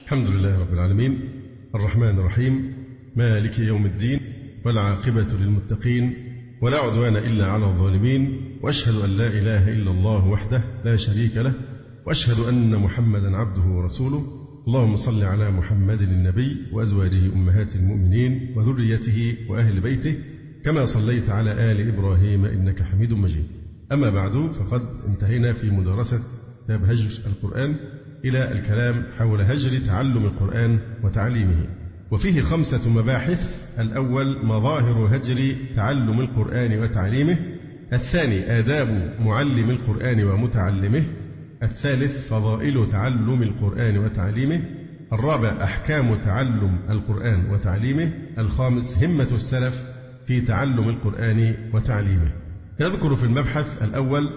الحمد لله رب العالمين الرحمن الرحيم مالك يوم الدين والعاقبة للمتقين ولا عدوان إلا على الظالمين، وأشهد أن لا إله إلا الله وحده لا شريك له، وأشهد أن محمدا عبده ورسوله. اللهم صل على محمد النبي وأزواجه أمهات المؤمنين وذريته وأهل بيته كما صليت على آل إبراهيم إنك حميد مجيد. أما بعد، فقد انتهينا في مدارسة كتاب هجر القرآن إلى الكلام حول هجر تعلم القرآن وتعليمه، وفيه 5 مباحث. الأول مظاهر هجر تعلم القرآن وتعليمه، الثاني آداب معلم القرآن ومتعلمه، الثالث فضائل تعلم القرآن وتعليمه، الرابع أحكام تعلم القرآن وتعليمه، الخامس همة السلف في تعلم القرآن وتعليمه. يذكر في المبحث الأول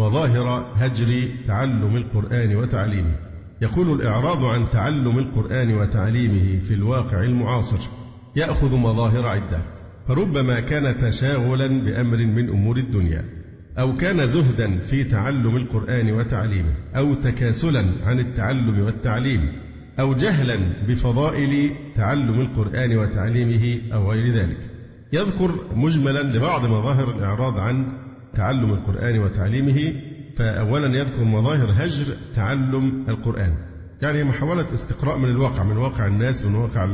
مظاهر هجر تعلم القرآن وتعليمه. يقول: الإعراض عن تعلم القرآن وتعليمه في الواقع المعاصر يأخذ مظاهر عدة، فربما كان تشاغلا بأمر من أمور الدنيا، أو كان زهدا في تعلم القرآن وتعليمه، أو تكاسلا عن التعلم والتعليم، أو جهلا بفضائل تعلم القرآن وتعليمه، أو غير ذلك. يذكر مجملا لبعض مظاهر الإعراض عن تعلم القرآن وتعليمه. فأولا يذكر مظاهر هجر تعلم القرآن، يعني محاولة استقراء من الواقع، من واقع الناس، من واقع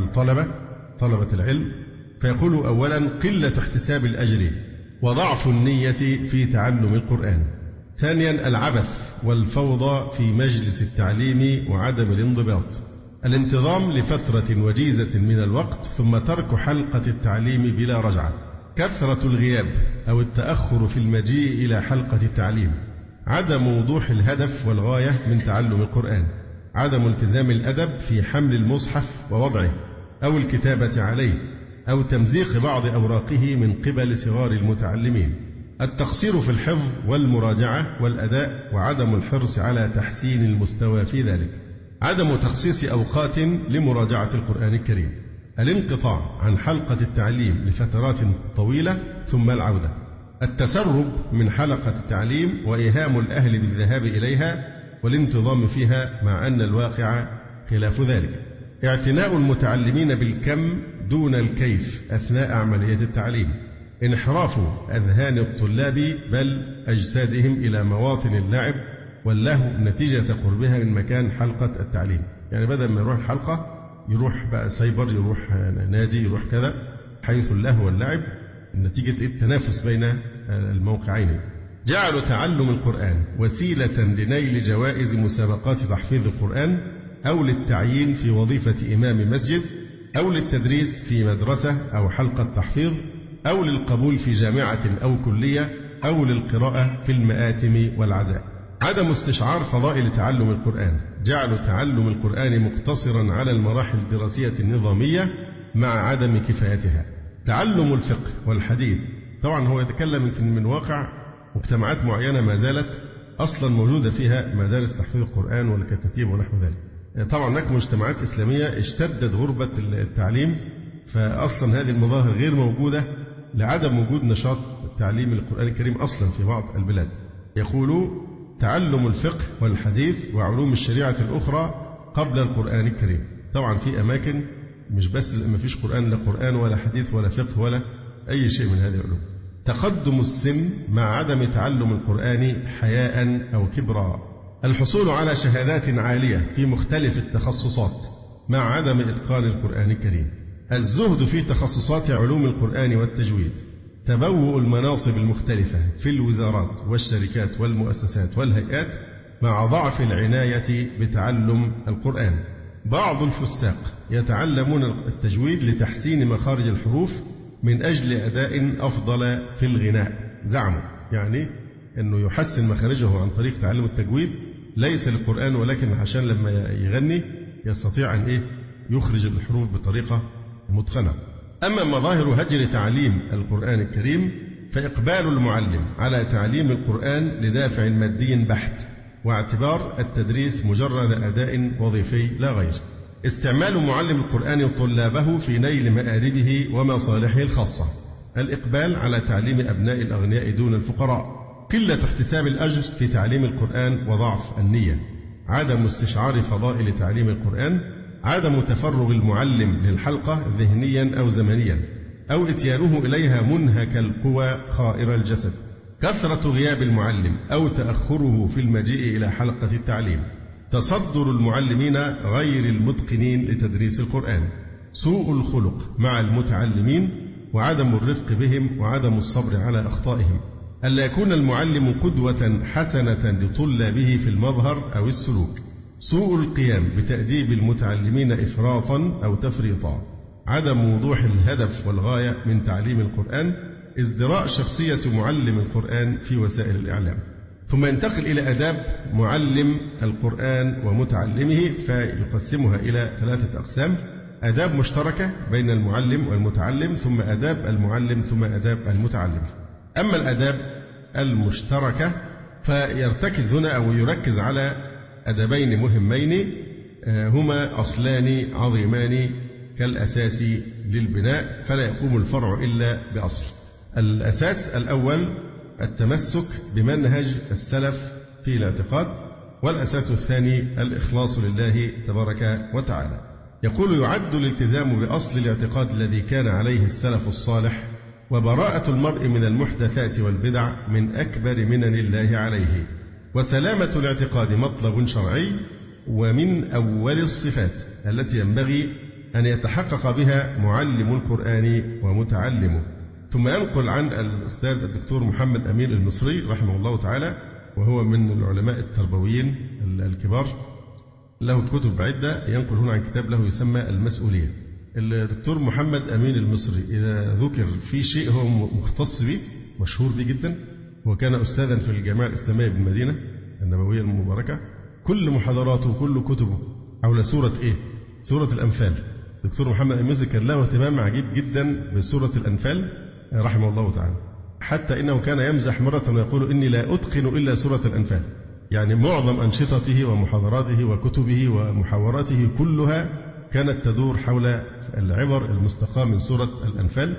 طلبة العلم. فيقول: أولا قلة احتساب الأجر وضعف النية في تعلم القرآن. ثانيا العبث والفوضى في مجلس التعليم وعدم الانضباط، الانتظام لفترة وجيزة من الوقت ثم ترك حلقة التعليم بلا رجعة، كثرة الغياب أو التأخر في المجيء إلى حلقة التعليم، عدم وضوح الهدف والغاية من تعلم القرآن، عدم التزام الأدب في حمل المصحف ووضعه أو الكتابة عليه، أو تمزيق بعض أوراقه من قبل صغار المتعلمين، التقصير في الحفظ والمراجعة والأداء وعدم الحرص على تحسين المستوى في ذلك، عدم تخصيص أوقات لمراجعة القرآن الكريم، الانقطاع عن حلقة التعليم لفترات طويلة ثم العودة، التسرب من حلقة التعليم وإيهام الأهل بالذهاب إليها والانتظام فيها مع أن الواقع خلاف ذلك، اعتناء المتعلمين بالكم دون الكيف أثناء عملية التعليم، انحراف أذهان الطلاب بل أجسادهم إلى مواطن اللعب واللهو نتيجة قربها من مكان حلقة التعليم. يعني بدل ما يروح الحلقة يروح بقى سايبر، يروح نادي، يروح كذا، حيث اللهو واللعب نتيجة التنافس بين الموقعين. جعلوا تعلم القرآن وسيلة لنيل جوائز مسابقات تحفيظ القرآن، أو للتعيين في وظيفة إمام مسجد، أو للتدريس في مدرسة أو حلقة تحفيظ، أو للقبول في جامعة أو كلية، أو للقراءة في المآتم والعزاء. عدم استشعار فضائل تعلم القرآن، جعلوا تعلم القرآن مقتصرا على المراحل الدراسية النظامية مع عدم كفايتها. تعلم الفقه والحديث، طبعا هو يتكلم يمكن من واقع مجتمعات معينة ما زالت أصلا موجودة فيها مدارس تحفيظ القرآن والكتاتيب ونحو ذلك. طبعا هناك مجتمعات إسلامية اشتدت غربة التعليم، فأصلا هذه المظاهر غير موجودة لعدم وجود نشاط تعليم القرآن الكريم أصلا في بعض البلاد. يقول: تعلم الفقه والحديث وعلوم الشريعة الأخرى قبل القرآن الكريم. طبعا في أماكن مش بس ما فيش قرآن، لا قرآن ولا حديث ولا فقه ولا أي شيء من هذه العلوم. تقدم السن مع عدم تعلم القرآن حياء أو كبرا، الحصول على شهادات عالية في مختلف التخصصات مع عدم إتقان القرآن الكريم، الزهد في تخصصات علوم القرآن والتجويد، تبوء المناصب المختلفة في الوزارات والشركات والمؤسسات والهيئات مع ضعف العناية بتعلم القرآن. بعض الفساق يتعلمون التجويد لتحسين مخارج الحروف من أجل أداء أفضل في الغناء، زعموا يعني أنه يحسن مخارجه عن طريق تعلم التجويد ليس للقرآن، ولكن عشان لما يغني يستطيع أن يخرج الحروف بطريقة متقنة. أما مظاهر هجر تعليم القرآن الكريم فإقبال المعلم على تعليم القرآن لدافع مادي بحت، واعتبار التدريس مجرد أداء وظيفي لا غير، استعمال معلم القرآن طلابه في نيل مآربه ومصالحه الخاصة، الإقبال على تعليم أبناء الأغنياء دون الفقراء، قلة احتساب الأجر في تعليم القرآن وضعف النية، عدم استشعار فضائل تعليم القرآن، عدم تفرغ المعلم للحلقة ذهنيا أو زمنيا، أو إتيانه إليها منهك القوى خائر الجسد، كثرة غياب المعلم أو تأخره في المجيء إلى حلقة التعليم، تصدر المعلمين غير المتقنين لتدريس القرآن، سوء الخلق مع المتعلمين وعدم الرفق بهم وعدم الصبر على أخطائهم، ألا يكون المعلم قدوة حسنة لطلابه في المظهر أو السلوك، سوء القيام بتأديب المتعلمين إفراطا أو تفريطا، عدم وضوح الهدف والغاية من تعليم القرآن، ازدراء شخصية معلم القرآن في وسائل الإعلام. ثم ينتقل إلى آداب معلم القرآن ومتعلمه فيقسمها إلى 3 أقسام: آداب مشتركة بين المعلم والمتعلم، ثم آداب المعلم، ثم آداب المتعلم. أما الآداب المشتركة فيرتكز هنا أو يركز على أدبين مهمين هما أصلان عظيمان كالأساس للبناء، فلا يقوم الفرع إلا بأصل. الأساس الأول التمسك بمنهج السلف في الاعتقاد، والأساس الثاني الإخلاص لله تبارك وتعالى. يقول: يعد الالتزام بأصل الاعتقاد الذي كان عليه السلف الصالح، وبراءة المرء من المحدثات والبدع من أكبر منن الله عليه، وسلامة الاعتقاد مطلب شرعي ومن أول الصفات التي ينبغي أن يتحقق بها معلم القرآن ومتعلمه. ثم ينقل عن الأستاذ الدكتور محمد أمين المصري رحمه الله تعالى، وهو من العلماء التربويين الكبار، له كتب عدة، ينقل هنا عن كتاب له يسمى المسؤولية. الدكتور محمد أمين المصري إذا ذكر في شيء هو مختص به مشهور به جدا، وكان أستاذا في الجامعة الإسلامية بالمدينة النبوية المباركة، كل محاضراته وكل كتبه حول سورة إيه؟ سورة الأنفال. الدكتور محمد أمين المصري كان له اهتمام عجيب جدا بسورة الأنفال رحمه الله تعالى، حتى إنه كان يمزح مرة ويقول: إني لا أتقن إلا سورة الأنفال. يعني معظم أنشطته ومحاضراته وكتبه ومحاوراته كلها كانت تدور حول العبر المستقاة من سورة الأنفال،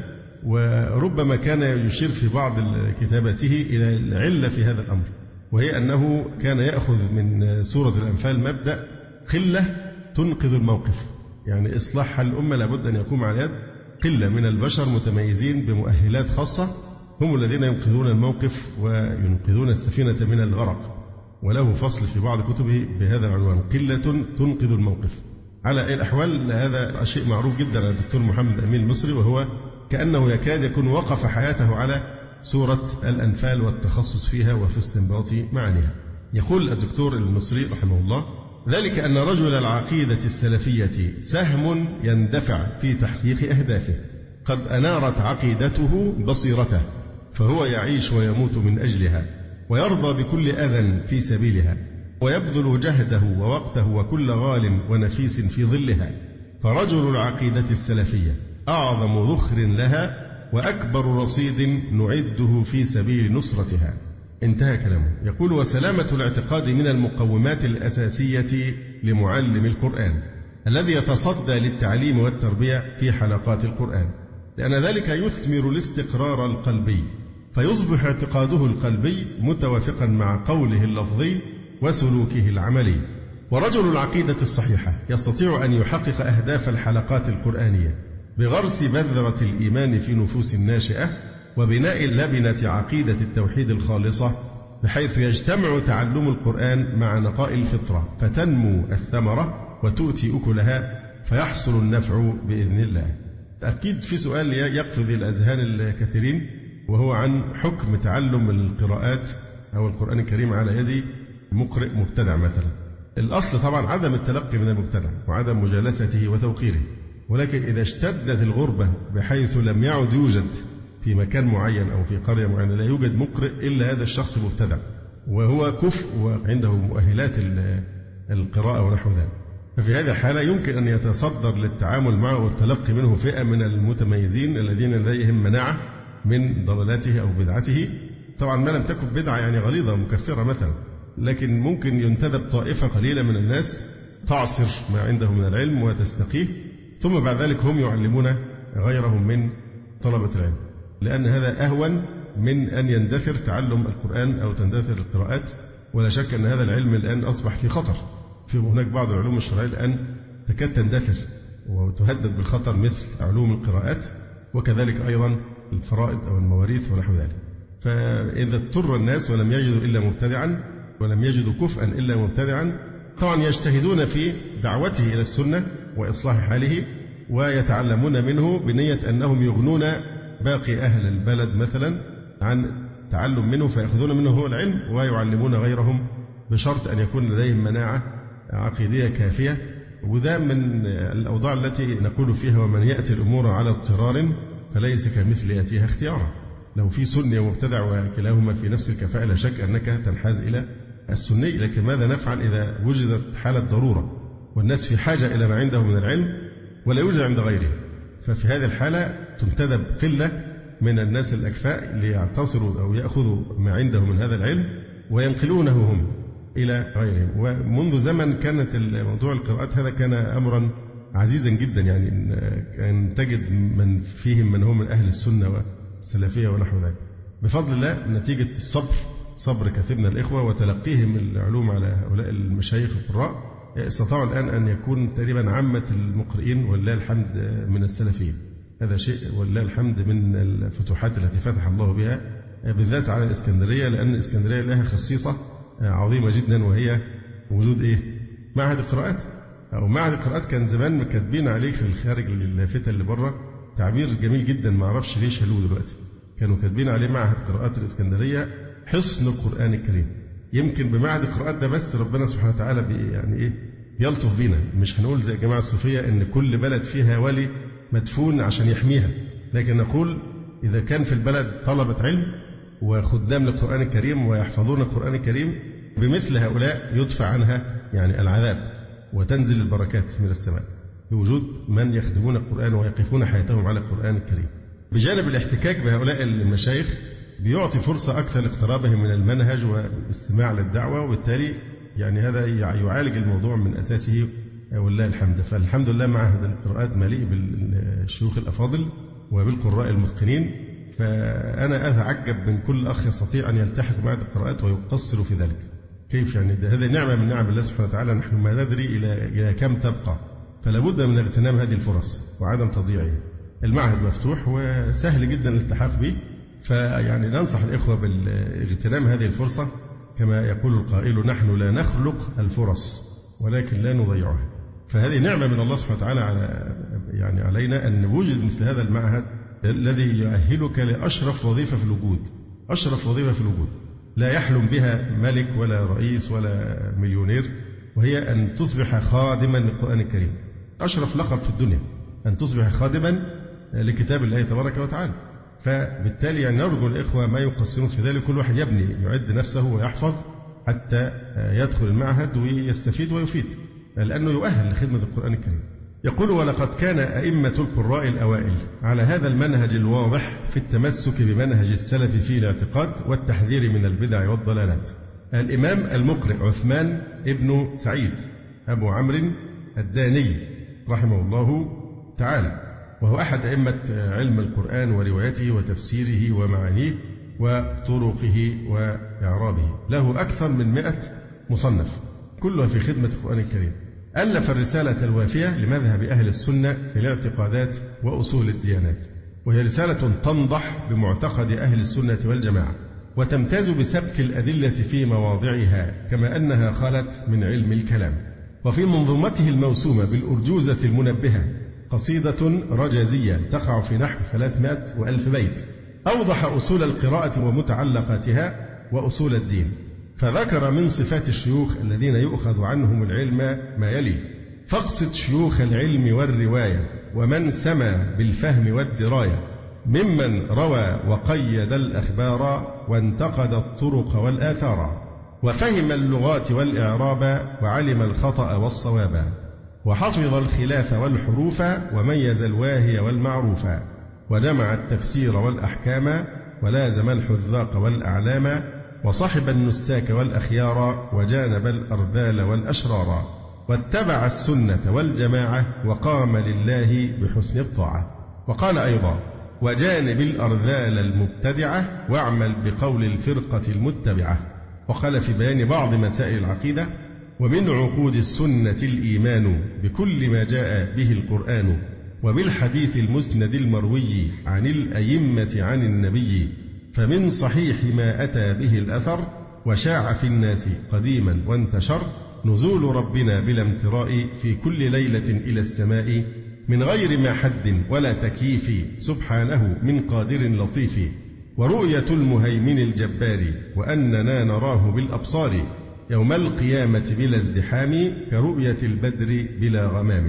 وربما كان يشير في بعض كتاباته إلى العلة في هذا الأمر، وهي أنه كان يأخذ من سورة الأنفال مبدأ قلة تنقذ الموقف، يعني إصلاح الأمة لابد أن يقوم على يد قلة من البشر متميزين بمؤهلات خاصة، هم الذين ينقذون الموقف وينقذون السفينة من الغرق. وله فصل في بعض كتبه بهذا العنوان: قلة تنقذ الموقف. على أي الأحوال هذا شيء معروف جدا عن الدكتور محمد أمين المصري، وهو كأنه يكاد يكون وقف حياته على سورة الأنفال والتخصص فيها وفي استنباط معانيها. يقول الدكتور المصري رحمه الله: ذلك أن رجل العقيدة السلفية سهم يندفع في تحقيق أهدافه، قد أنارت عقيدته بصيرته، فهو يعيش ويموت من أجلها، ويرضى بكل أذى في سبيلها، ويبذل جهده ووقته وكل غال ونفيس في ظلها. فرجل العقيدة السلفية أعظم ذخر لها وأكبر رصيد نعده في سبيل نصرتها. انتهى كلامه. يقول: وسلامة الاعتقاد من المقومات الأساسية لمعلم القرآن الذي يتصدى للتعليم والتربية في حلقات القرآن، لأن ذلك يثمر الاستقرار القلبي، فيصبح اعتقاده القلبي متوافقا مع قوله اللفظي وسلوكه العملي. ورجل العقيدة الصحيحة يستطيع أن يحقق أهداف الحلقات القرآنية بغرس بذرة الإيمان في نفوس الناشئة، وبناء لبنة عقيدة التوحيد الخالصة، بحيث يجتمع تعلم القرآن مع نقاء الفطرة، فتنمو الثمرة وتؤتي أكلها، فيحصل النفع بإذن الله. أكيد في سؤال يقفز الأذهان الكثيرين، وهو عن حكم تعلم القراءات أو القرآن الكريم على يد مقرئ مبتدع مثلا. الأصل طبعا عدم التلقي من المبتدع وعدم مجالسته وتوقيره، ولكن إذا اشتدت الغربة بحيث لم يعد يوجد في مكان معين أو في قرية معينة لا يوجد مقرئ إلا هذا الشخص مبتدع وهو كفء وعنده مؤهلات القراءة ونحو ذلك، ففي هذه الحالة يمكن أن يتصدر للتعامل معه والتلقي منه فئة من المتميزين الذين لديهم مناعة من ضلالاته أو بدعته. طبعا ما لم تكن بدعة يعني غليظة مكفرة مثلا، لكن ممكن ينتدب طائفة قليلة من الناس تعصر ما عنده من العلم وتستقيه، ثم بعد ذلك هم يعلمون غيرهم من طلبة العلم، لأن هذا أهون من أن يندثر تعلم القرآن أو تندثر القراءات. ولا شك أن هذا العلم الآن أصبح في خطر. في هناك بعض العلوم الشرعية الآن تكاد تندثر وتهدد بالخطر مثل علوم القراءات، وكذلك أيضا الفرائض أو المواريث ونحو ذلك. فإذا اضطر الناس ولم يجدوا إلا مبتدعا ولم يجدوا كفءا إلا مبتدعا، طبعا يجتهدون في دعوته إلى السنة وإصلاح حاله ويتعلمون منه بنية أنهم يغنون باقي أهل البلد مثلا عن تعلم منه، فيأخذون منه هو العلم ويعلمون غيرهم بشرط أن يكون لديهم مناعة عقيدية كافية. وذا من الأوضاع التي نقول فيها ومن يأتي الأمور على اضطرار فليس كمثل يأتيها اختيارا. لو في سني ومبتدع وكلاهما في نفس الكفاءة لا شك أنك تنحاز إلى السني، لكن ماذا نفعل إذا وجدت حالة ضرورة والناس في حاجة إلى ما عنده من العلم ولا يوجد عند غيره؟ ففي هذه الحالة تنتدب قلة من الناس الأكفاء ليعتصروا أو يأخذوا ما عنده من هذا العلم وينقلونه هم إلى غيرهم. ومنذ زمن كانت موضوع القراءات هذا كان أمرا عزيزا جدا، يعني كان تجد من فيهم من هم من أهل السنة والسلفية ونحو ذلك بفضل الله، نتيجة صبر كثير من الإخوة وتلقيهم العلوم على هؤلاء المشايخ القراء، استطاعوا الآن أن يكون تقريبا عامة المقرئين ولله الحمد من السلفيين. هذا شيء ولله الحمد من الفتوحات التي فتح الله بها بالذات على الإسكندرية، لأن الإسكندرية لها خصيصة عظيمة جدا وهي وجود معهد القراءات. أو معهد القراءات كان زمان كاتبين عليه في الخارج اللافتة اللي بره تعبير جميل جدا، ما أعرفش ليه شالوه دلوقتي. كانوا كاتبين عليه معهد قراءات الإسكندرية حصن القرآن الكريم. يمكن بمعهد القراءات ده بس ربنا سبحانه وتعالى بيلطف بينا. مش هنقول زي الجماعة الصوفية إن كل بلد فيها ولي مدفون عشان يحميها، لكن نقول إذا كان في البلد طلبة علم وخدام للقرآن الكريم ويحفظون القرآن الكريم، بمثل هؤلاء يدفع عنها العذاب وتنزل البركات من السماء بوجود من يخدمون القرآن ويقفون حياتهم على القرآن الكريم. بجانب الاحتكاك بهؤلاء المشايخ بيعطي فرصة أكثر لاقترابهم من المنهج والاستماع للدعوة، وبالتالي هذا يعالج الموضوع من أساسه ولله الحمد. فالحمد لله معهد القراءات مليء بالشيوخ الأفاضل وبالقراء المتقنين. فأنا أتعجب من كل أخ يستطيع أن يلتحق معهد القراءات ويقصر في ذلك. كيف هذه نعمة من نعم الله سبحانه وتعالى، نحن ما ندري إلى كم تبقى، فلا بد من اغتنام هذه الفرص وعدم تضييعها. المعهد مفتوح وسهل جدا الالتحاق به، ننصح الإخوة باغتنام هذه الفرصة. كما يقول القائل: نحن لا نخلق الفرص ولكن لا نضيعها. فهذه نعمة من الله سبحانه وتعالى علينا أن نوجد مثل هذا المعهد الذي يؤهلك لأشرف وظيفة في الوجود. أشرف وظيفة في الوجود لا يحلم بها ملك ولا رئيس ولا مليونير، وهي أن تصبح خادما للقرآن الكريم. أشرف لقب في الدنيا أن تصبح خادما لكتاب الله تبارك وتعالى. فبالتالي نرجو الإخوة ما يقصرون في ذلك، كل واحد يعد نفسه ويحفظ حتى يدخل المعهد ويستفيد ويفيد، لأنه يؤهل لخدمة القرآن الكريم. يقول: ولقد كان أئمة القراء الأوائل على هذا المنهج الواضح في التمسك بمنهج السلف في الاعتقاد والتحذير من البدع والضلالات. الإمام المقرئ عثمان ابن سعيد أبو عمرو الداني رحمه الله تعالى، وهو أحد أئمة علم القرآن وروايته وتفسيره ومعانيه وطرقه وإعرابه، له أكثر من 100 مصنف كلها في خدمة القرآن الكريم. ألف الرسالة الوافية لمذهب أهل السنة في الاعتقادات وأصول الديانات، وهي رسالة تنضح بمعتقد أهل السنة والجماعة وتمتاز بسبك الأدلة في مواضعها، كما أنها خلت من علم الكلام. وفي منظومته الموسومة بالأرجوزة المنبهة قصيدة رجازية تقع في نحو 300,000 بيت، أوضح أصول القراءة ومتعلقاتها وأصول الدين. فذكر من صفات الشيوخ الذين يؤخذ عنهم العلم ما يلي: فاقصد شيوخ العلم والرواية ومن سمى بالفهم والدراية، ممن روى وقيد الأخبار وانتقد الطرق والآثار، وفهم اللغات والإعراب وعلم الخطأ والصواب، وحفظ الخلاف والحروف وميز الواهي والمعروف، وجمع التفسير والأحكام ولازم الحذاق والأعلام، وصحب النساك والأخيار وجانب الأرذال والأشرار، واتبع السنة والجماعة وقام لله بحسن الطاعة. وقال أيضا: وجانب الأرذال المبتدعة واعمل بقول الفرقة المتبعة. وقال في بيان بعض مسائل العقيدة: ومن عقود السنة الإيمان بكل ما جاء به القرآن وبالحديث المسند المروي عن الأئمة عن النبي، فمن صحيح ما أتى به الأثر وشاع في الناس قديما وانتشر، نزول ربنا بلا امتراء في كل ليلة إلى السماء من غير ما حد ولا تكييف، سبحانه من قادر لطيف، ورؤية المهيمن الجبار وأننا نراه بالأبصار يوم القيامة بلا ازدحام كرؤية البدر بلا غمام.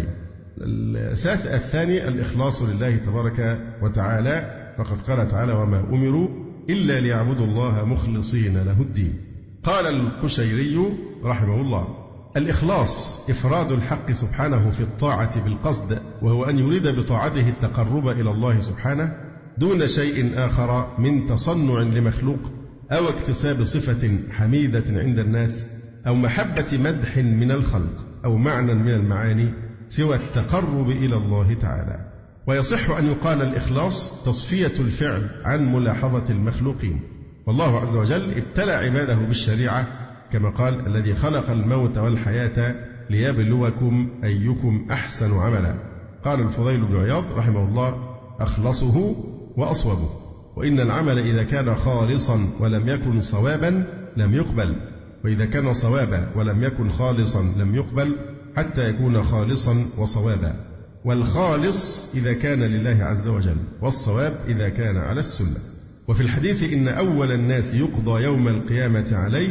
الثاني الإخلاص لله تبارك وتعالى، فقد قال تعالى وما أمروا إلا ليعبدوا الله مخلصين له الدين. قال القشيري رحمه الله: الإخلاص إفراد الحق سبحانه في الطاعة بالقصد، وهو أن يريد بطاعته التقرب إلى الله سبحانه دون شيء آخر من تصنع لمخلوق أو اكتساب صفة حميدة عند الناس أو محبة مدح من الخلق أو معنى من المعاني سوى التقرب إلى الله تعالى. ويصح أن يقال الإخلاص تصفية الفعل عن ملاحظة المخلوقين، والله عز وجل ابتلى عباده بالشريعة كما قال: الذي خلق الموت والحياة ليبلوكم أيكم أحسن عملا. قال الفضيل بن عياض رحمه الله: أخلصه وأصوبه. وإن العمل إذا كان خالصا ولم يكن صوابا لم يقبل، وإذا كان صوابا ولم يكن خالصا لم يقبل حتى يكون خالصا وصوابا. والخالص إذا كان لله عز وجل، والصواب إذا كان على السنة. وفي الحديث إن أول الناس يقضى يوم القيامة عليه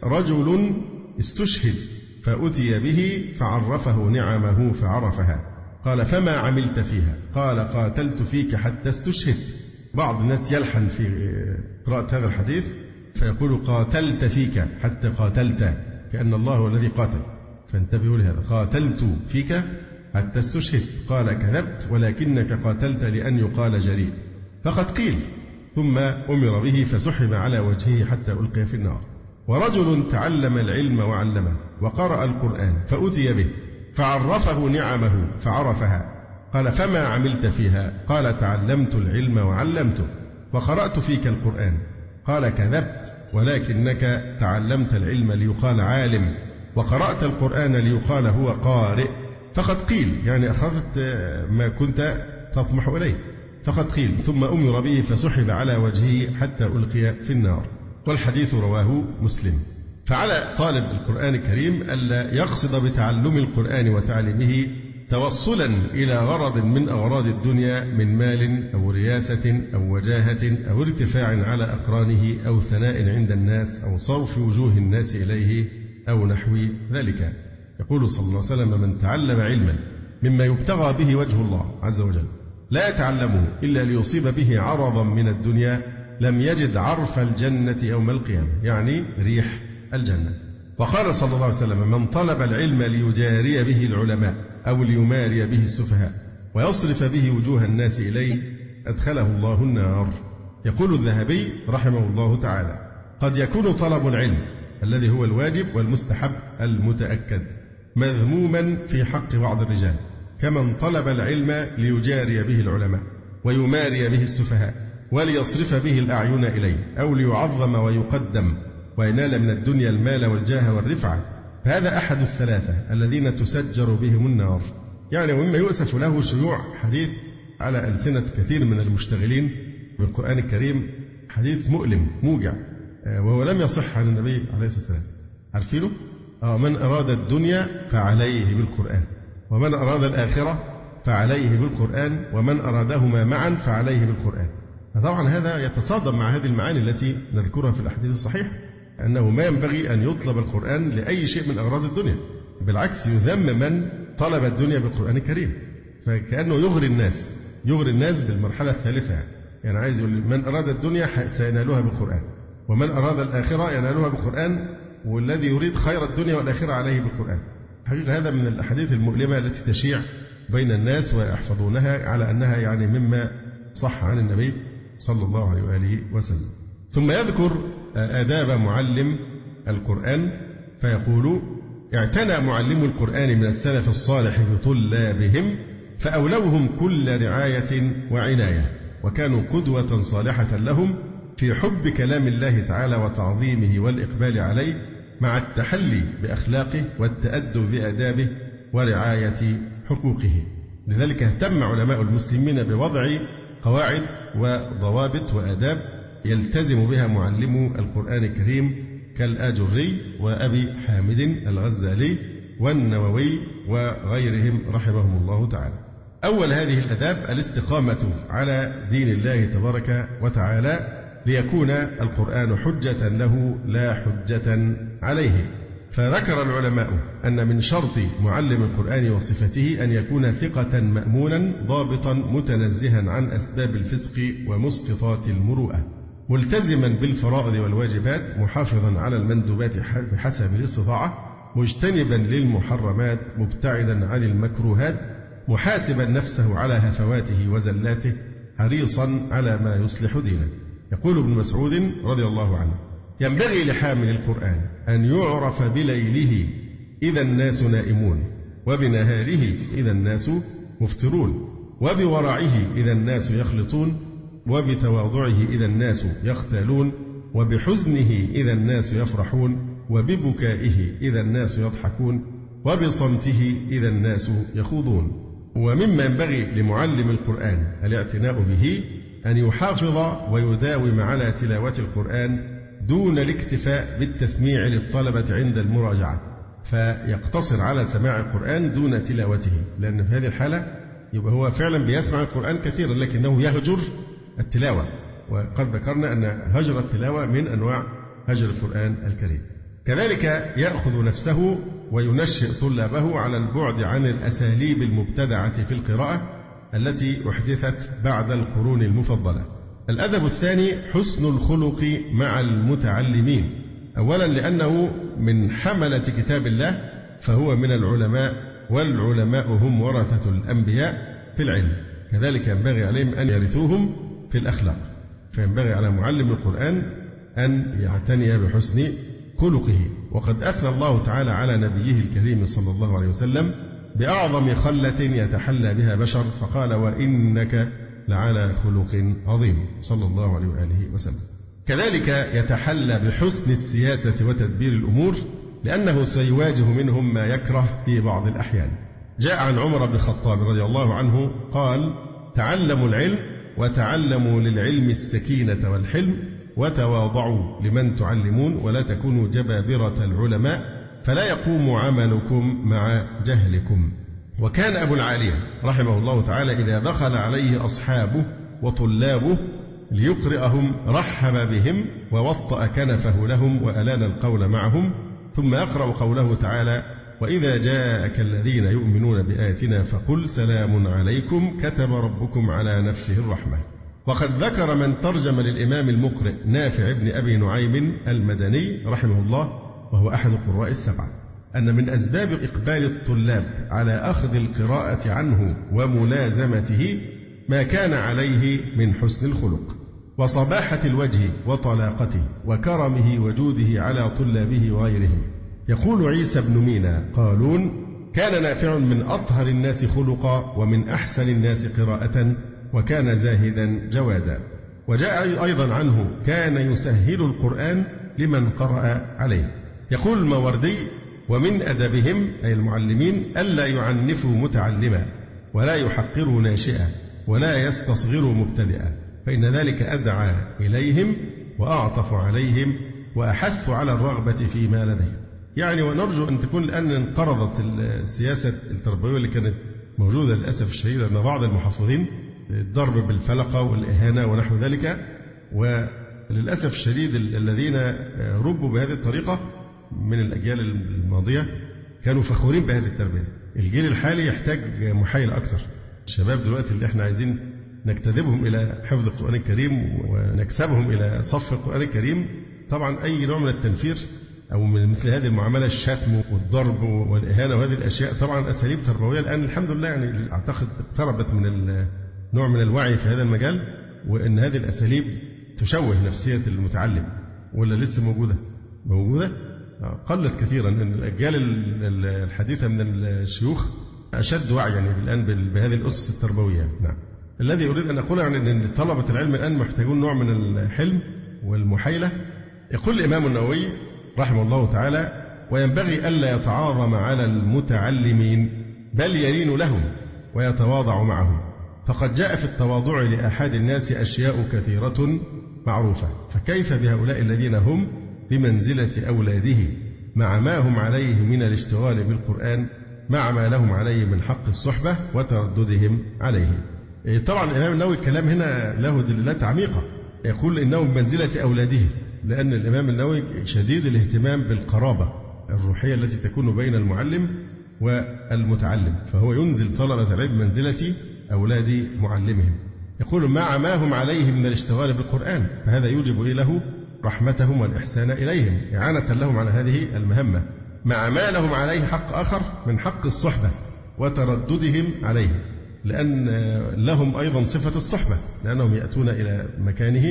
رجل استشهد فأتي به فعرفه نعمه فعرفها، قال: فما عملت فيها؟ قال: قاتلت فيك حتى استشهدت. بعض الناس يلحن في قراءة هذا الحديث فيقول: قاتلت فيك حتى قاتلت، كأن الله هو الذي قاتل، فانتبهوا لهذا: قاتلت فيك حتى استشهدت. قال: كذبت ولكنك قاتلت لأن يقال جريء. فقد قيل. ثم أمر به فسحب على وجهه حتى ألقي في النار. ورجل تعلم العلم وعلمه وقرأ القرآن فأتي به فعرفه نعمه فعرفها، قال: فما عملت فيها؟ قال: تعلمت العلم وعلمته وقرأت فيك القرآن. قال: كذبت ولكنك تعلمت العلم ليقال عالم وقرأت القرآن ليقال هو قارئ. فقد قيل، يعني أخذت ما كنت تطمح إليه. فقد قيل. ثم أمر به فسحب على وجهه حتى ألقي في النار. والحديث رواه مسلم. فعلى طالب القرآن الكريم ألا يقصد بتعلم القرآن وتعليمه توصلا إلى غرض من أغراض الدنيا من مال أو رياسة أو وجاهة أو ارتفاع على أقرانه أو ثناء عند الناس أو صرف وجوه الناس إليه أو نحو ذلك. يقول صلى الله عليه وسلم: من تعلم علما مما يبتغى به وجه الله عز وجل لا يتعلمه إلا ليصيب به عرضا من الدنيا لم يجد عرف الجنة يوم القيامة، يعني ريح الجنة. وقال صلى الله عليه وسلم: من طلب العلم ليجاري به العلماء أو ليماري به السفهاء ويصرف به وجوه الناس إليه أدخله الله النار. يقول الذهبي رحمه الله تعالى: قد يكون طلب العلم الذي هو الواجب والمستحب المتأكد مذموما في حق بعض الرجال، كمن طلب العلم ليجاري به العلماء ويماري به السفهاء وليصرف به الأعين إليه أو ليعظم ويقدم وينال من الدنيا المال والجاه والرفعة، فهذا أحد الثلاثة الذين تسجر بهم النار. يعني ومما يؤسف له شيوع حديث على ألسنة كثير من المشتغلين بالقرآن الكريم، حديث مؤلم موجع، وهو لم يصح عن النبي عليه الصلاة والسلام. عارفينه؟ من أراد الدنيا فعليه بالقرآن، ومن أراد الآخرة فعليه بالقرآن، ومن أرادهما معا فعليه بالقرآن. فطبعا هذا يتصادم مع هذه المعاني التي نذكرها في الأحاديث الصحيحة، أنه ما ينبغي أن يطلب القرآن لأي شيء من أغراض الدنيا، بالعكس يذم من طلب الدنيا بالقرآن الكريم، فكأنه يغري الناس بالمرحلة الثالثة. يعني عايز يقول من أراد الدنيا سينالها بالقرآن، ومن أراد الآخرة ينالها بالقرآن، والذي يريد خير الدنيا والآخرة عليه بالقرآن. حقيقة هذا من الأحاديث المؤلمة التي تشيع بين الناس ويحفظونها على أنها يعني مما صح عن النبي صلى الله عليه وآله وسلم. ثم يذكر آداب معلم القرآن فيقول: اعتنى معلم القرآن من السلف الصالح بطلابهم فأولوهم كل رعاية وعناية، وكانوا قدوة صالحة لهم في حب كلام الله تعالى وتعظيمه والإقبال عليه، مع التحلي بأخلاقه والتأدب بآدابه ورعاية حقوقه. لذلك اهتم علماء المسلمين بوضع قواعد وضوابط وآداب يلتزم بها معلمو القرآن الكريم كالآجري وأبي حامد الغزالي والنووي وغيرهم رحمهم الله تعالى. أول هذه الآداب الاستقامة على دين الله تبارك وتعالى ليكون القرآن حجة له لا حجة عليه. فذكر العلماء أن من شرط معلم القرآن وصفته أن يكون ثقة مأمونا ضابطا متنزها عن أسباب الفسق ومسقطات المروءة، ملتزما بالفرائض والواجبات، محافظا على المندوبات بحسب الاستطاعة، مجتنبا للمحرمات، مبتعدا عن المكروهات، محاسبا نفسه على هفواته وزلاته، حريصا على ما يصلح دينه. يقول ابن مسعود رضي الله عنه: ينبغي لحامل القرآن أن يعرف بليله إذا الناس نائمون، وبنهاره إذا الناس مفطرون، وبورعه إذا الناس يخلطون، وبتواضعه إذا الناس يختالون، وبحزنه إذا الناس يفرحون، وببكائه إذا الناس يضحكون، وبصمته إذا الناس يخوضون. ومما ينبغي لمعلم القرآن الاعتناء به أن يحافظ ويداوم على تلاوة القرآن دون الاكتفاء بالتسميع للطلبة عند المراجعة، فيقتصر على سماع القرآن دون تلاوته، لأن في هذه الحالة يبقى هو فعلا بيسمع القرآن كثيرا لكنه يهجر التلاوة، وقد ذكرنا أن هجر التلاوة من أنواع هجر القرآن الكريم. كذلك يأخذ نفسه وينشئ طلابه على البعد عن الأساليب المبتدعة في القراءة التي أحدثت بعد القرون المفضلة. الأدب الثاني حسن الخلق مع المتعلمين، أولا لأنه من حملة كتاب الله فهو من العلماء، والعلماء هم ورثة الأنبياء في العلم، كذلك ينبغي عليهم أن يرثوهم في الأخلاق. فينبغي على معلم القرآن أن يعتني بحسن خلقه. وقد أثنى الله تعالى على نبيه الكريم صلى الله عليه وسلم بأعظم خلة يتحلى بها بشر، فقال: وإنك لعلى خلق عظيم، صلى الله عليه وآله وسلم. كذلك يتحلى بحسن السياسة وتدبير الأمور، لأنه سيواجه منهم ما يكره في بعض الأحيان. جاء عن عمر بن الخطاب رضي الله عنه قال: تعلموا العلم، وتعلموا للعلم السكينة والحلم، وتواضعوا لمن تعلمون، ولا تكونوا جبابرة العلماء، فلا يقوم عملكم مع جهلكم. وكان أبو العالية رحمه الله تعالى إذا دخل عليه أصحابه وطلابه ليقرئهم رحب بهم ووطأ كنفه لهم وألان القول معهم، ثم يقرأ قوله تعالى: وإذا جاءك الذين يؤمنون بآياتنا فقل سلام عليكم كتب ربكم على نفسه الرحمة. وقد ذكر من ترجم للإمام المقرئ نافع بن أبي نعيم المدني رحمه الله، وهو أحد القراء السبعة، أن من أسباب إقبال الطلاب على أخذ القراءة عنه وملازمته ما كان عليه من حسن الخلق وصباحة الوجه وطلاقته وكرمه وجوده على طلابه وغيرهم. يقول عيسى بن مينا قالون: كان نافع من أطهر الناس خلقا ومن أحسن الناس قراءة، وكان زاهدا جوادا. وجاء أيضا عنه: كان يسهل القرآن لمن قرأ عليه. يقول الماوردي: ومن أدبهم أي المعلمين ألا يعنفوا متعلما، ولا يحقروا ناشئا، ولا يستصغروا مبتدئا، فإن ذلك أدعى إليهم وأعطف عليهم وأحث على الرغبة فيما لديهم. يعني ونرجو أن تكون الآن انقرضت السياسة التربوية اللي كانت موجودة للأسف الشديد، أن بعض المحافظين الضرب بالفلقة والإهانة ونحو ذلك، وللأسف الشديد الذين ربوا بهذه الطريقة من الأجيال الماضية كانوا فخورين بهذه التربية. الجيل الحالي يحتاج محايل أكثر. الشباب دلوقتي اللي احنا عايزين نجتذبهم إلى حفظ القرآن الكريم ونكسبهم إلى صف القرآن الكريم، طبعا أي نوع من التنفير أو من مثل هذه المعاملة، الشتم والضرب والإهانة وهذه الأشياء، طبعا أساليب تربوية الآن الحمد لله يعني أعتقد اقتربت من نوع من الوعي في هذا المجال، وأن هذه الأساليب تشوه نفسية المتعلم. ولا لسه موجودة قلت كثيرا. من الأجيال الحديثة من الشيوخ أشد وعيا يعني الآن بهذه الأسس التربوية. نعم. الذي أريد أن أقوله يعني أن طلبة العلم الآن محتاجون نوع من الحلم والمحايلة. يقول الإمام النووي رحمه الله تعالى: وينبغي ألا يتعاظم على المتعلمين بل يلين لهم ويتواضع معهم، فقد جاء في التواضع لأحد الناس أشياء كثيرة معروفة، فكيف بهؤلاء الذين هم بمنزلة أولاده مع ما هم عليه من الاشتغال بالقرآن، مع ما لهم عليه من حق الصحبة وترددهم عليه. طبعا الإمام النووي الكلام هنا له دلالات عميقة، يقول إنهم بمنزلة أولاده، لأن الإمام النووي شديد الاهتمام بالقرابة الروحية التي تكون بين المعلم والمتعلم، فهو ينزل طلبة العلم منزلة أولاد معلمهم. يقول مع ما هم عليه من الاشتغال بالقرآن، فهذا يوجب له رحمتهم والإحسان إليهم إعانة لهم على هذه المهمة، مع ما لهم عليه حق آخر من حق الصحبة وترددهم عليه، لأن لهم أيضا صفة الصحبة، لأنهم يأتون إلى مكانه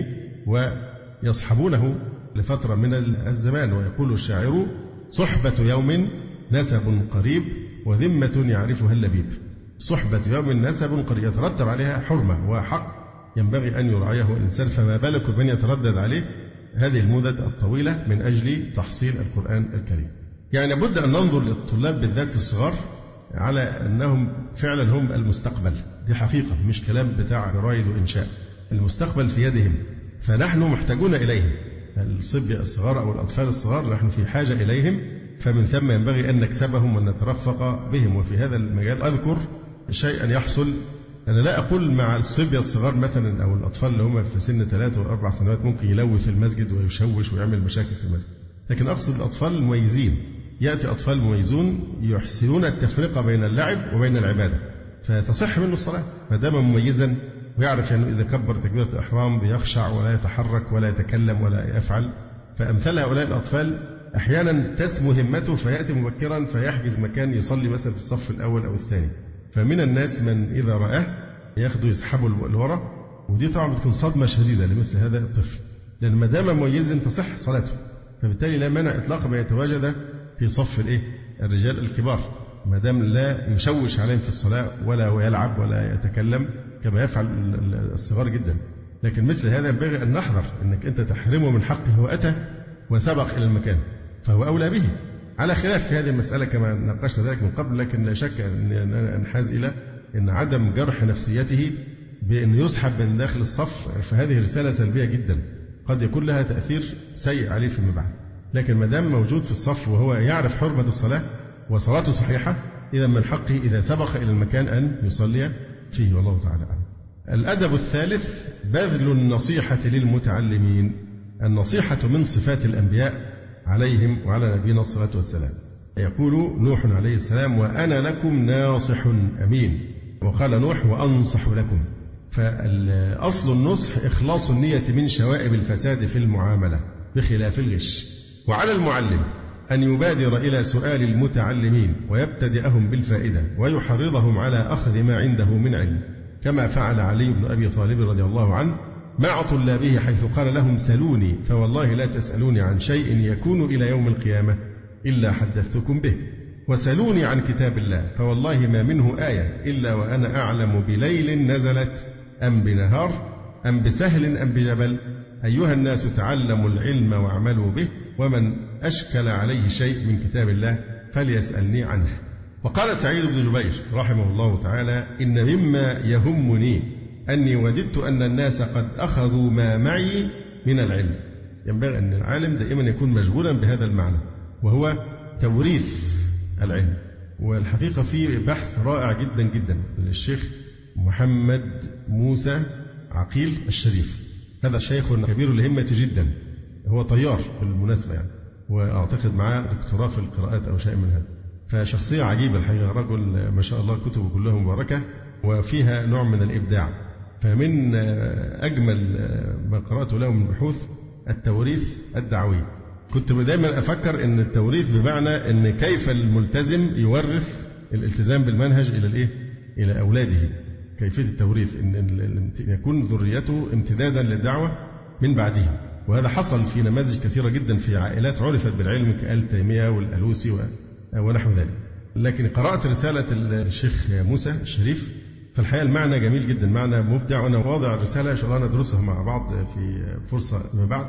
ويصحبونه لفترة من الزمان. ويقول الشاعر: صحبة يوم نسب قريب وذمة يعرفها اللبيب. صحبة يوم نسب قريب يترتب عليها حرمة وحق ينبغي أن يراعيه الإنسان، فما بالك بمن يتردد عليه هذه المدة الطويلة من أجل تحصيل القرآن الكريم. يعني لابد أن ننظر للطلاب بالذات الصغار على أنهم فعلا هم المستقبل، دي حقيقة مش كلام بتاع جرايد وإنشاء، المستقبل في يدهم، فنحن محتاجون إليهم. الصبية الصغار أو الأطفال الصغار نحن في حاجة إليهم، فمن ثم ينبغي أن نكسبهم ونترفق بهم. وفي هذا المجال أذكر شيئا يحصل، أنا لا أقول مع الصبية الصغار مثلا أو الأطفال اللي هم في سن 3 و4 سنوات ممكن يلوث المسجد ويشوش ويعمل مشاكل في المسجد، لكن أقصد الأطفال المميزين. يأتي أطفال مميزون يحسنون التفرقة بين اللعب وبين العبادة، فتصح منه الصلاة ما دام مميزا ويعرف أنه إذا كبر تكبيرة الإحرام بيخشع ولا يتحرك ولا يتكلم ولا يفعل. فأمثال هؤلاء الأطفال أحيانا تسمو همته فيأتي مبكرا فيحجز مكان يصلي مثلا في الصف الأول أو الثاني، فمن الناس من إذا رآه ياخده يسحبه لورا، ودي طبعا بتكون صدمة شديدة لمثل هذا الطفل، لأن ما دام مميزا تصح صلاته، فبالتالي لا مانع إطلاقا من يتواجد في صف الرجال الكبار ما دام لا يشوش عليهم في الصلاة ولا يلعب ولا يتكلم كما يفعل الصغار جدا. لكن مثل هذا ينبغي أن نحذر أنك أنت تحرمه من حقه، وأتى وسبق إلى المكان فهو أولى به، على خلاف في هذه المسألة كما ناقشنا ذلك من قبل. لكن لا شك أن أنحاز إلى أن عدم جرح نفسيته بأن يسحب من داخل الصف، فهذه رسالة سلبية جدا قد يكون لها تأثير سيء عليه فيما بعد. لكن ما دام موجود في الصف وهو يعرف حرمة الصلاة وصلاته صحيحة، إذا من حقه إذا سبق إلى المكان أن يصلي فيه، والله تعالى أعلم. الأدب الثالث بذل النصيحة للمتعلمين. النصيحة من صفات الأنبياء عليهم وعلى نبينا الصلاة والسلام. يقول نوح عليه السلام: وأنا لكم ناصح أمين، وقال نوح: وأنصح لكم. فالأصل النصح إخلاص النية من شوائب الفساد في المعاملة بخلاف الغش. وعلى المعلم أن يبادر إلى سؤال المتعلمين ويبتدئهم بالفائدة ويحرضهم على أخذ ما عنده من علم، كما فعل علي بن أبي طالب رضي الله عنه مع طلابه حيث قال لهم: سلوني فوالله لا تسألوني عن شيء يكون إلى يوم القيامة إلا حدثتكم به، وسلوني عن كتاب الله فوالله ما منه آية إلا وأنا أعلم بليل نزلت أم بنهار أم بسهل أم بجبل. أيها الناس تعلموا العلم واعملوا به، ومن أشكل عليه شيء من كتاب الله فليسألني عنه. وقال سعيد بن جبير رحمه الله تعالى: إن مما يهمني أني وددت أن الناس قد أخذوا ما معي من العلم. ينبغي أن العالم دائما يكون مشغولا بهذا المعنى، وهو توريث العلم. والحقيقة في بحث رائع جدا جدا للشيخ محمد موسى عقيل الشريف، هذا شيخ كبير الهمة جدا، هو طيار بالمناسبة يعني، وأعتقد معاه دكتوراه في القراءات أو شيء من هذا، فشخصية عجيبة الحقيقة، رجل ما شاء الله كتبه كلها مباركة وفيها نوع من الإبداع. فمن أجمل ما قرأته له من بحوث التوريث الدعوي. كنت دائما أفكر أن التوريث بمعنى أن كيف الملتزم يورث الالتزام بالمنهج إلى أولاده، كيفية التوريث أن يكون ذريته امتدادا للدعوة من بعده. وهذا حصل في نماذج كثيرة جدا في عائلات عرفت بالعلم كآل تيمية والألوسي ونحو ذلك. لكن قرأت رسالة الشيخ موسى الشريف، فالحقيقة المعنى جميل جدا، معنى مبدع، وأنا واضع الرسالة إن شاء الله ندرسها مع بعض في فرصة ما بعد،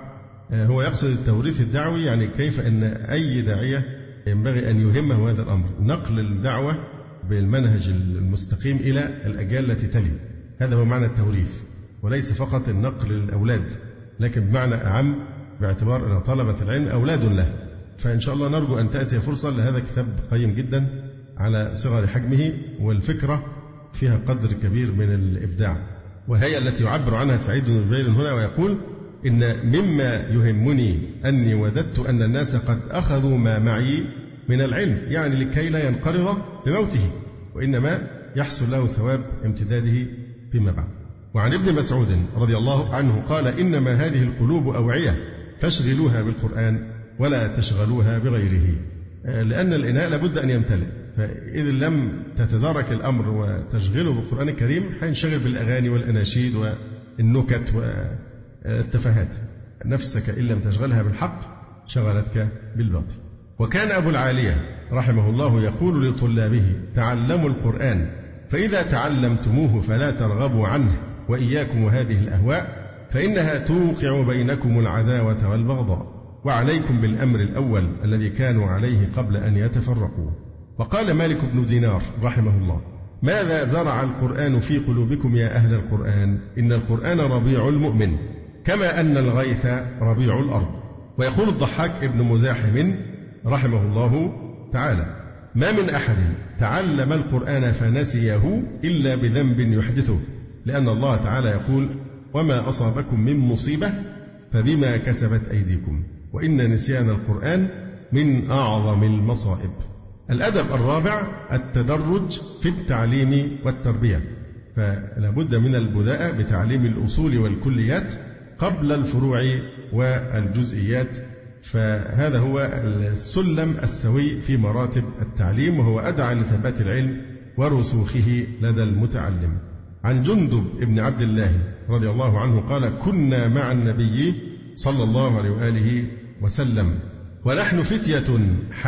هو يقصد التوريث الدعوي، يعني كيف أن أي داعية ينبغي أن يهمه هذا الأمر، نقل الدعوة بالمنهج المستقيم إلى الأجيال التي تلي. هذا هو معنى التوريث، وليس فقط النقل للأولاد، لكن بمعنى أعم، باعتبار أن طلبة العلم أولاد له. فإن شاء الله نرجو أن تأتي فرصة لهذا كتاب قيم جدا على صغر حجمه، والفكرة فيها قدر كبير من الإبداع، وهي التي يعبر عنها سعيد بن جبير هنا ويقول: إن مما يهمني أني وددت أن الناس قد أخذوا ما معي من العلم، يعني لكي لا ينقرض بموته، وإنما يحصل له ثواب امتداده فيما بعد. وعن ابن مسعود رضي الله عنه قال: إنما هذه القلوب أوعية فاشغلوها بالقرآن ولا تشغلوها بغيره. لأن الإناء لابد أن يمتلئ، فإذا لم تتدارك الأمر وتشغله بالقرآن الكريم حينشغل بالأغاني والأناشيد والنكت والتفاهات. نفسك إن لم تشغلها بالحق شغلتك بالباطل. وكان أبو العالية رحمه الله يقول لطلابه: تعلموا القرآن، فإذا تعلمتموه فلا ترغبوا عنه، وإياكم وهذه الأهواء، فإنها توقع بينكم العداوة والبغضاء، وعليكم بالأمر الأول الذي كانوا عليه قبل أن يتفرقوا. وقال مالك بن دينار رحمه الله: ماذا زرع القرآن في قلوبكم يا أهل القرآن؟ إن القرآن ربيع المؤمن، كما أن الغيث ربيع الأرض. ويقول الضحاك ابن مزاحم رحمه الله تعالى: ما من أحد تعلم القرآن فنسيه إلا بذنب يحدثه، لأن الله تعالى يقول: وما أصابكم من مصيبة فبما كسبت أيديكم، وإن نسيان القرآن من أعظم المصائب. الأدب الرابع: التدرج في التعليم والتربية، فلا بد من البداءة بتعليم الأصول والكليات قبل الفروع والجزئيات، فهذا هو السلم السوي في مراتب التعليم، وهو أدعى لثبات العلم ورسوخه لدى المتعلم. عن جندب بن عبد الله رضي الله عنه قال: كنا مع النبي صلى الله عليه وآله وسلم ونحن فتية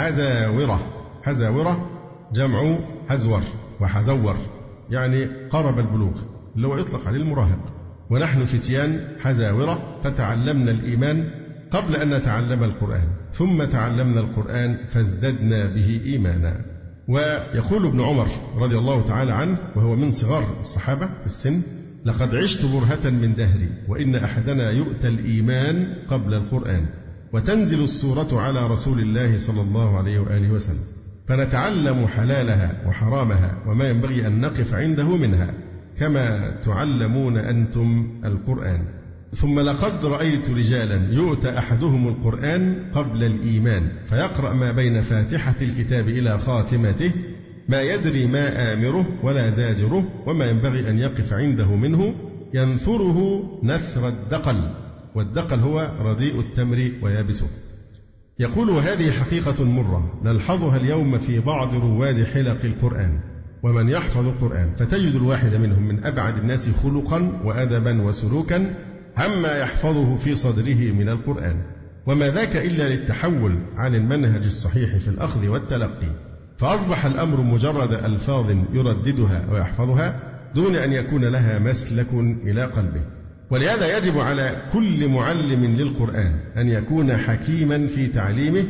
حزاورة جمع حزور، وحزور يعني قرب البلوغ، اللي هو يطلق عليه المراهق. ونحن فتيان حزاورة فتعلمنا الإيمان قبل أن نتعلم القرآن، ثم تعلمنا القرآن فازددنا به إيمانا. ويقول ابن عمر رضي الله تعالى عنه، وهو من صغار الصحابة في السن: لقد عشت برهة من دهري، وإن أحدنا يؤتى الإيمان قبل القرآن، وتنزل السورة على رسول الله صلى الله عليه وآله وسلم، فنتعلم حلالها وحرامها وما ينبغي أن نقف عنده منها، كما تعلمون أنتم القرآن. ثم لقد رأيت رجالا يؤتى أحدهم القرآن قبل الإيمان، فيقرأ ما بين فاتحة الكتاب إلى خاتمته، ما يدري ما آمره ولا زاجره، وما ينبغي أن يقف عنده منه، ينثره نثر الدقل، والدقل هو رديء التمر ويابسه. يقول: وهذه حقيقة مرة نلحظها اليوم في بعض رواد حلق القرآن ومن يحفظ القرآن، فتجد الواحد منهم من أبعد الناس خلقا وأدبا وسلوكا عما يحفظه في صدره من القرآن، وما ذاك إلا للتحول عن المنهج الصحيح في الأخذ والتلقي، فأصبح الأمر مجرد ألفاظ يرددها ويحفظها دون أن يكون لها مسلك إلى قلبه. ولهذا يجب على كل معلم للقرآن أن يكون حكيما في تعليمه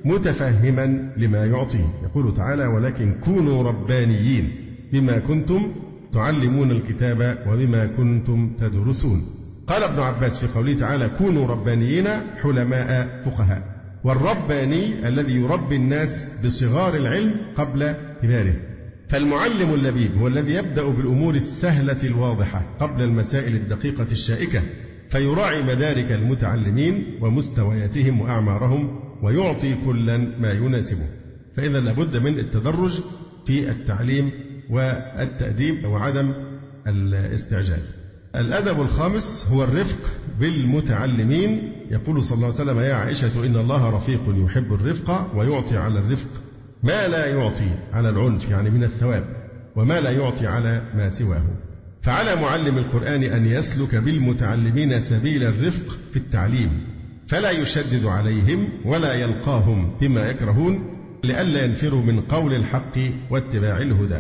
متفهما لما يعطيه. يقول تعالى: ولكن كونوا ربانيين بما كنتم تعلمون الكتاب وبما كنتم تدرسون. قال ابن عباس في قوله تعالى: كونوا ربانيين حلماء فقهاء. والرباني الذي يربي الناس بصغار العلم قبل كباره. فالمعلم اللبيب هو الذي يبدأ بالأمور السهلة الواضحة قبل المسائل الدقيقة الشائكة، فيراعي مدارك المتعلمين ومستوياتهم وأعمارهم، ويعطي كلا ما يناسبه. فإذا لابد من التدرج في التعليم والتأديب وعدم الاستعجال. الأدب الخامس هو الرفق بالمتعلمين. يقول صلى الله عليه وسلم: يا عائشة إن الله رفيق يحب الرفق، ويعطي على الرفق ما لا يعطي على العنف، يعني من الثواب، وما لا يعطي على ما سواه. فعلى معلم القرآن أن يسلك بالمتعلمين سبيل الرفق في التعليم، فلا يشدد عليهم ولا يلقاهم بما يكرهون، لئلا ينفروا من قول الحق واتباع الهدى.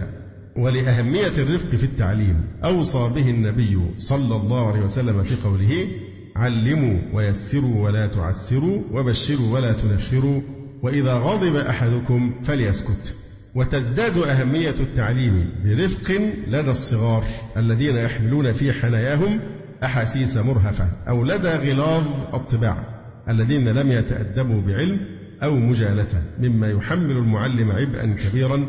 ولأهمية الرفق في التعليم أوصى به النبي صلى الله عليه وسلم في قوله: علموا ويسروا ولا تعسروا وبشروا ولا تنفروا وإذا غضب أحدكم فليسكت. وتزداد أهمية التعليم برفق لدى الصغار الذين يحملون في حناياهم أحاسيس مرهفة، أو لدى غلاظ الطباع الذين لم يتأدبوا بعلم أو مجالسة، مما يحمل المعلم عبئا كبيرا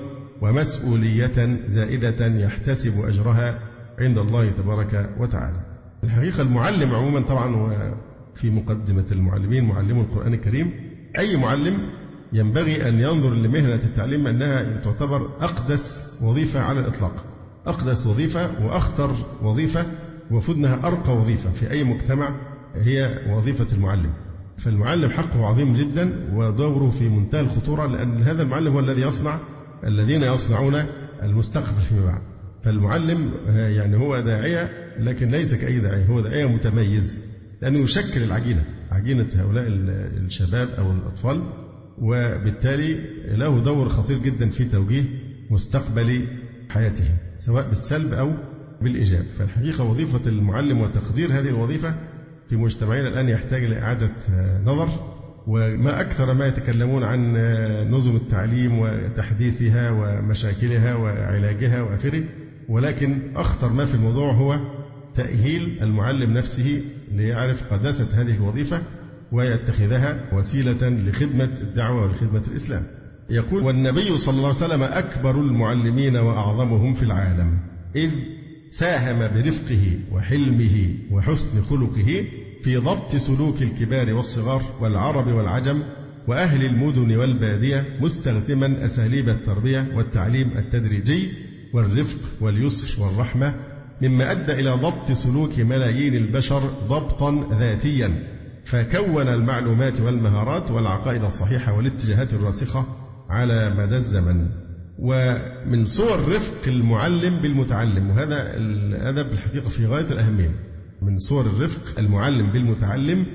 ومسؤولية زائدة يحتسب أجرها عند الله تبارك وتعالى. الحقيقة المعلم عموما طبعا، وفي مقدمة المعلمين معلم القرآن الكريم، أي معلم ينبغي أن ينظر لمهنة التعليم أنها تعتبر أقدس وظيفة على الإطلاق، أقدس وظيفة وأخطر وظيفة، ومفروض أنها أرقى وظيفة في أي مجتمع هي وظيفة المعلم. فالمعلم حقه عظيم جدا ودوره في منتهى الخطورة، لأن هذا المعلم هو الذي يصنع الذين يصنعون المستقبل فيما بعد. فالمعلم يعني هو داعية، لكن ليس كأي داعية، هو داعية متميز، لأنه يشكل عجينة هؤلاء الشباب أو الأطفال، وبالتالي له دور خطير جدا في توجيه مستقبل حياتهم سواء بالسلب أو بالإيجاب. فالحقيقة وظيفة المعلم وتقدير هذه الوظيفة في مجتمعنا الآن يحتاج لإعادة نظر، وما أكثر ما يتكلمون عن نظم التعليم وتحديثها ومشاكلها وعلاجها وآخره، ولكن أخطر ما في الموضوع هو تأهيل المعلم نفسه ليعرف قداسة هذه الوظيفة ويتخذها وسيلة لخدمة الدعوة ولخدمة الإسلام. يقول: والنبي صلى الله عليه وسلم أكبر المعلمين وأعظمهم في العالم، إذ ساهم برفقه وحلمه وحسن خلقه في ضبط سلوك الكبار والصغار والعرب والعجم وأهل المدن والبادية، مستخدما أساليب التربية والتعليم التدريجي والرفق واليسر والرحمة، مما أدى إلى ضبط سلوك ملايين البشر ضبطا ذاتيا، فكون المعلومات والمهارات والعقائد الصحيحة والاتجاهات الراسخة على مدى الزمن. ومن صور رفق المعلم بالمتعلم، وهذا الأدب الحقيقة في غاية الأهمية، من صور الرفق المعلم بالمتعلم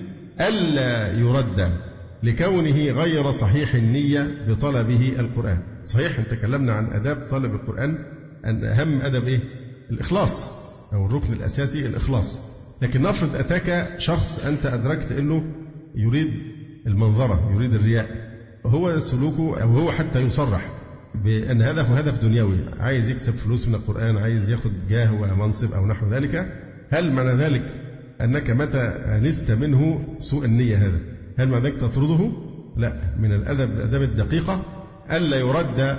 ألا يرد لكونه غير صحيح النية بطلبه القرآن. صحيح أن تكلمنا عن أداب طلب القرآن أن أهم أدب الإخلاص، أو الركن الأساسي الإخلاص، لكن نفرض أتاك شخص أنت أدركت أنه يريد المنظرة، يريد الرياء، هو سلوكه أو هو حتى يصرح بأن هدف دنيوي، عايز يكسب فلوس من القرآن، عايز ياخد جاه ومنصب أو نحو ذلك، هل معنى ذلك أنك متى أنست منه سوء النية هذا هل معنى ذلك تطرده؟ لا، من الأدب الدقيقة ألا يرد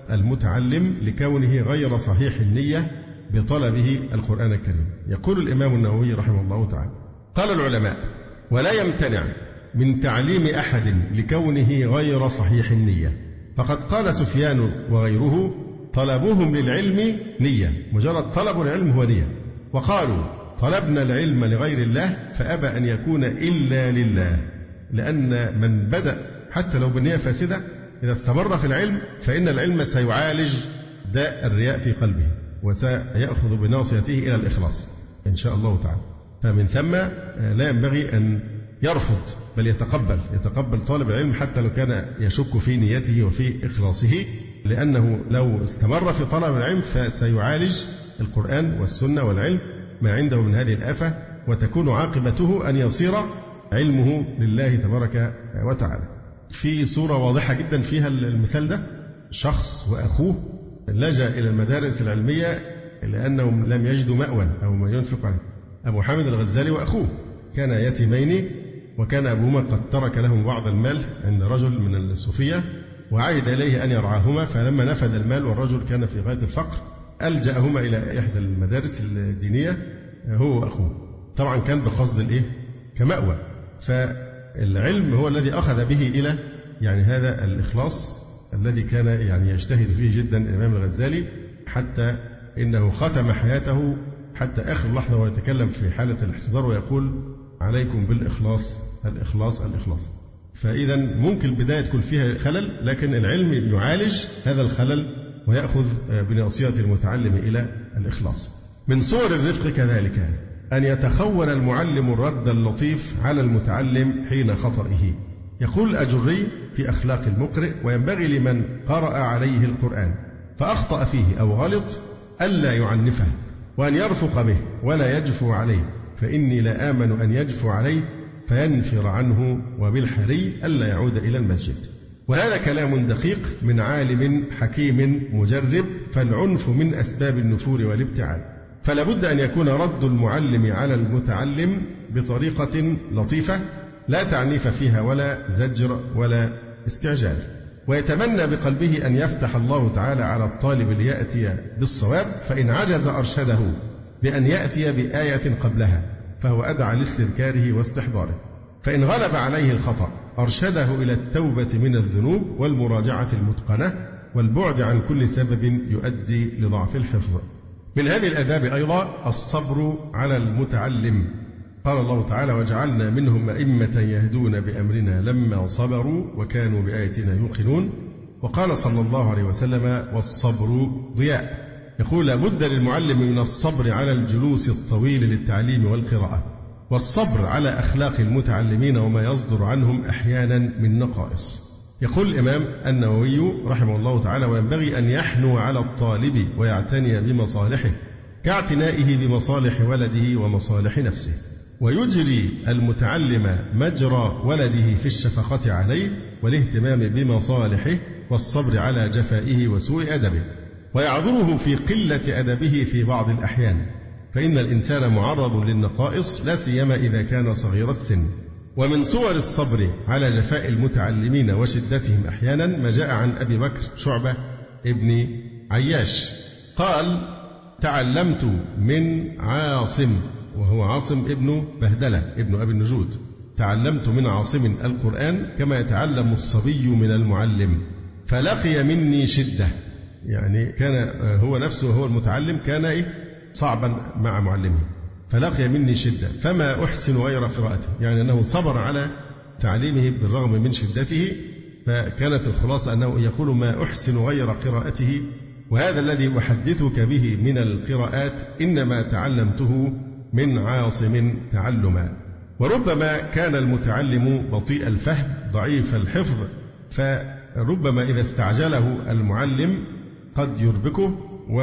المتعلم لكونه غير صحيح النية بطلبه القرآن الكريم. يقول الإمام النووي رحمه الله تعالى: قال العلماء: ولا يمتنع من تعليم أحد لكونه غير صحيح النية، فقد قال سفيان وغيره: طلبهم للعلم نية، مجرد طلب العلم هو نية، وقالوا: طلبنا العلم لغير الله فأبى أن يكون إلا لله، لأن من بدأ حتى لو بالنية فاسدة إذا استمر في العلم فإن العلم سيعالج داء الرياء في قلبه وسيأخذ بناصيته إلى الإخلاص إن شاء الله تعالى. فمن ثم لا ينبغي أن يرفض بل يتقبل طالب العلم حتى لو كان يشك في نيته وفي إخلاصه، لأنه لو استمر في طلب العلم فسيعالج القرآن والسنة والعلم ما عنده من هذه الآفة، وتكون عاقبته أن يصير علمه لله تبارك وتعالى. في صورة واضحة جدا فيها المثال ده، شخص وأخوه لجأ إلى المدارس العلمية لأنهم لم يجدوا مأوى أو ما ينفق عنه. أبو حامد الغزالي وأخوه كانا يتيمين، وكان أبوهما قد ترك لهم بعض المال عند رجل من الصوفية وعهد إليه أن يرعاهما، فلما نفذ المال والرجل كان في غاية الفقر ألجأهما إلى إحدى المدارس الدينية هو وأخوه، طبعا كان بقصد كمأوى. فالعلم هو الذي أخذ به إلى هذا الإخلاص الذي كان يجتهد فيه جدا الإمام الغزالي، حتى إنه ختم حياته حتى آخر لحظة ويتكلم في حالة الاحتضار ويقول: عليكم بالإخلاص، الإخلاص الإخلاص. فإذا ممكن البداية تكون فيها خلل، لكن العلم يعالج هذا الخلل ويأخذ بناصية المتعلم إلى الإخلاص. من صور الرفق كذلك أن يتخول المعلم الرد اللطيف على المتعلم حين خطئه. يقول الأجري في أخلاق المقرئ: وينبغي لمن قرأ عليه القرآن فأخطأ فيه أو غلط ألا يعنفه، وأن يرفق به ولا يجفو عليه، فإني لا آمن أن يجفو عليه فينفر عنه وبالحري ألا يعود إلى المسجد. وهذا كلام دقيق من عالم حكيم مجرب، فالعنف من أسباب النفور والابتعاد، فلا بد أن يكون رد المعلم على المتعلم بطريقة لطيفة لا تعنيف فيها ولا زجر ولا استعجال، ويتمنى بقلبه أن يفتح الله تعالى على الطالب ليأتي بالصواب، فإن عجز أرشده بأن يأتي بآية قبلها فهو أدعى لاستذكاره واستحضاره، فإن غلب عليه الخطأ أرشده إلى التوبة من الذنوب والمراجعة المتقنة والبعد عن كل سبب يؤدي لضعف الحفظ. من هذه الآداب أيضا الصبر على المتعلم. قال الله تعالى: وجعلنا منهم أئمة يهدون بأمرنا لما صبروا وكانوا بآياتنا يوقنون. وقال صلى الله عليه وسلم: والصبر ضياء. يقول: لابد للمعلم من الصبر على الجلوس الطويل للتعليم والقراءة، والصبر على أخلاق المتعلمين وما يصدر عنهم أحيانا من نقائص. يقول الإمام النووي رحمه الله تعالى: وينبغي أن يحنو على الطالب ويعتني بمصالحه كاعتنائه بمصالح ولده ومصالح نفسه، ويجري المتعلم مجرى ولده في الشفقة عليه والاهتمام بمصالحه والصبر على جفائه وسوء أدبه، ويعذره في قلة أدبه في بعض الأحيان، فإن الإنسان معرض للنقائص لا سيما إذا كان صغير السن. ومن صور الصبر على جفاء المتعلمين وشدتهم أحيانا ما جاء عن أبي بكر شعبة ابن عياش قال: تعلمت من عاصم، وهو عاصم ابن بهدلة ابن أبي النجود، تعلمت من عاصم القرآن كما يتعلم الصبي من المعلم، فلقي مني شدة. يعني كان هو نفسه وهو المتعلم كان صعبا مع معلمه، فلقي مني شدة فما أحسن غير قراءته، يعني أنه صبر على تعليمه بالرغم من شدته، فكانت الخلاصة أنه يقول: ما أحسن غير قراءته، وهذا الذي أحدثك به من القراءات إنما تعلمته من عاصم تعلما. وربما كان المتعلم بطيء الفهم ضعيف الحفظ، فربما إذا استعجله المعلم قد يربكه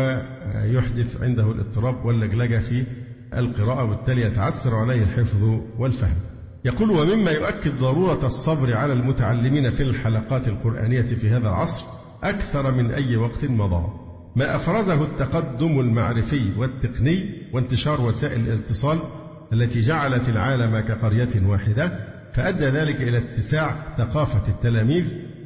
ويحدث عنده الاضطراب واللجلجة في القراءة، وبالتالي يتعسر عليه الحفظ والفهم. يقول: ومما يؤكد ضرورة الصبر على المتعلمين في الحلقات القرآنية في هذا العصر أكثر من أي وقت مضى ما أفرزه التقدم المعرفي والتقني وانتشار وسائل الاتصال التي جعلت العالم كقرية واحدة، فأدى ذلك إلى اتساع ثقافة التلاميذ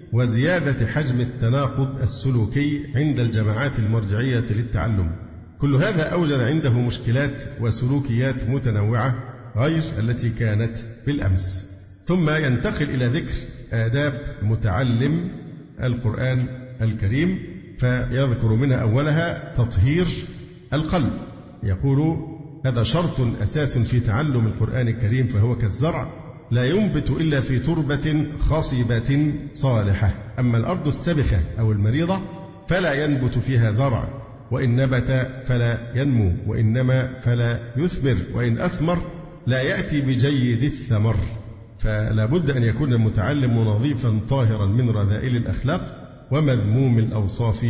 وزيادة حجم التناقض السلوكي عند الجماعات المرجعية للتعلم. كل هذا أوجد عنده مشكلات وسلوكيات متنوعة غير التي كانت بالأمس. ثم ينتقل إلى ذكر آداب متعلم القرآن الكريم، فيذكر منها أولها تطهير القلب. يقول: هذا شرط أساس في تعلم القرآن الكريم، فهو كالزرع لا ينبت إلا في تربة خصبة صالحة، أما الأرض السبخة أو المريضة فلا ينبت فيها زرع، وإن نبت فلا ينمو، وإنما فلا يثمر، وإن أثمر لا يأتي بجيد الثمر. فلا بد أن يكون المتعلم نظيفا طاهرا من رذائل الأخلاق ومذموم الأوصاف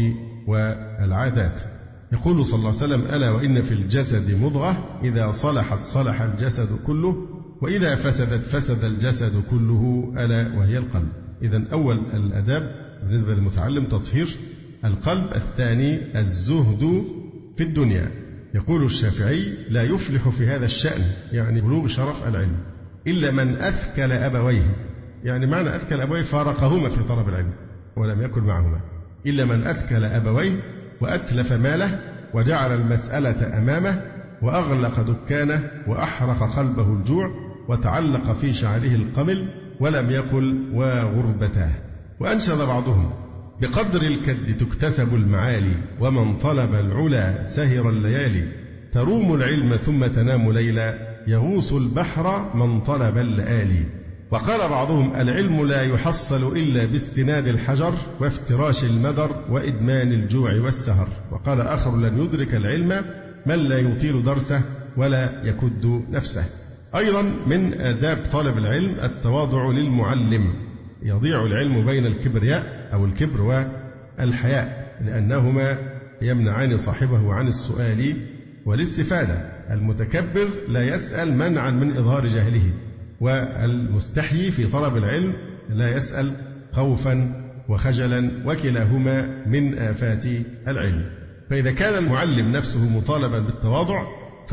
والعادات. يقول صلى الله عليه وسلم: ألا وإن في الجسد مضغة إذا صلحت صلح الجسد كله، وإذا فسدت فسد الجسد كله، ألا وهي القلب. إذن أول الأداب بالنسبة للمتعلم تطهير القلب. الثاني الزهد في الدنيا. يقول الشافعي: لا يفلح في هذا الشأن، يعني بلوغ شرف العلم، إلا من أثكل أبويه. يعني معنى أثكل أبويه فارقهما في طلب العلم ولم يكن معهما، إلا من أثكل أبويه وأتلف ماله وجعل المسألة أمامه وأغلق دكانه وأحرق قلبه الجوع وتعلق في شعره القمل ولم يقل وغربتاه. وأنشد بعضهم: بقدر الكد تكتسب المعالي، ومن طلب العلا سهر الليالي، تروم العلم ثم تنام ليلا، يغوص البحر من طلب اللآلي. وقال بعضهم: العلم لا يحصل إلا باستناد الحجر وافتراش المدر وإدمان الجوع والسهر. وقال آخر: لن يدرك العلم من لا يطيل درسه ولا يكد نفسه. أيضا من آداب طالب العلم التواضع للمعلم. يضيع العلم بين الكبرياء أو الكبر والحياء، لأنهما يمنعان صاحبه عن السؤال والاستفادة. المتكبر لا يسأل منعا من إظهار جهله، والمستحيي في طلب العلم لا يسأل خوفا وخجلا، وكلاهما من آفات العلم. فإذا كان المعلم نفسه مطالبا بالتواضع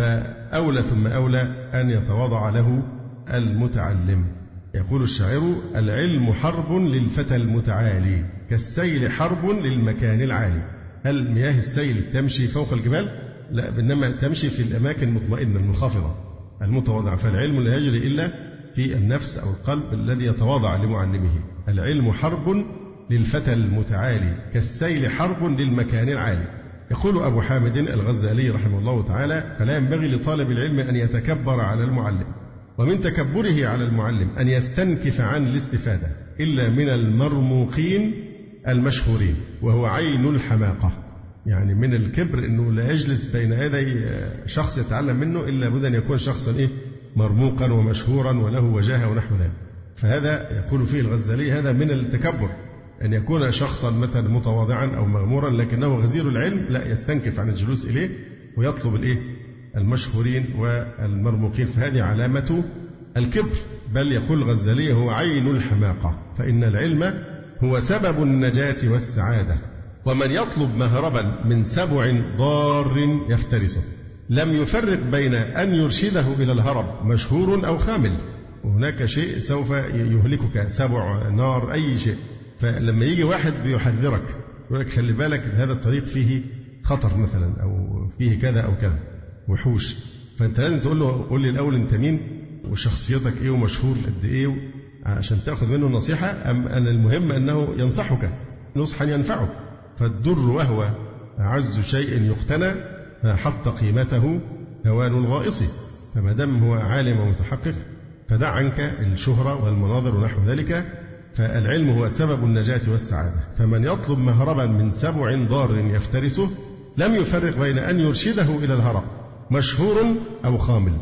فأولى ثم أولى أن يتواضع له المتعلم. يقول الشاعر: العلم حرب للفتى المتعالي كالسيل حرب للمكان العالي. هل مياه السيل تمشي فوق الجبال؟ لا، بينما تمشي في الأماكن المطمئنة المنخفضة المتواضعة. فالعلم لا يجري إلا في النفس أو القلب الذي يتواضع لمعلمه. العلم حرب للفتى المتعالي كالسيل حرب للمكان العالي. يقول أبو حامد الغزالي رحمه الله تعالى: فلا ينبغي لطالب العلم أن يتكبر على المعلم، ومن تكبره على المعلم أن يستنكف عن الاستفادة إلا من المرموقين المشهورين، وهو عين الحماقة. يعني من الكبر أنه لا يجلس بين يدي شخص يتعلم منه إلا بد أن يكون شخصا مرموقا ومشهورا وله وجاهة ونحو ذلك. فهذا يقول فيه الغزالي هذا من التكبر، أن يكون شخصا مثلا متواضعا أو مغمورا لكنه غزير العلم لا يستنكف عن الجلوس إليه ويطلب المشهورين والمرموقين. فهذه علامة الكبر. بل يقول الغزالي: هو عين الحماقة، فإن العلم هو سبب النجاة والسعادة، ومن يطلب مهربا من سبع ضار يفترسه لم يفرق بين أن يرشده إلى الهرب مشهور أو خامل. وهناك شيء سوف يهلكك، سبع، نار، أي شيء. فلما يجي واحد بيحذرك يقول لك خلي بالك هذا الطريق فيه خطر مثلا، أو فيه كذا أو كذا، وحوش، فأنت لازم تقول له: قول لي الأول أنت مين وشخصيتك إيه ومشهور قد إيه، عشان تأخذ منه النصيحة، أم أن المهم أنه ينصحك نصحا ينفعك. فالدر وهو أعز شيء يقتنى ما حط قيمته هوان الغائص. فما دام هو عالم ومتحقق فدع عنك الشهرة والمناظر ونحو ذلك، فالعلم هو سبب النجاة والسعادة. فمن يطلب مهربا من سبع ضار يفترسه لم يفرق بين أن يرشده إلى الهرب مشهور أو خامل.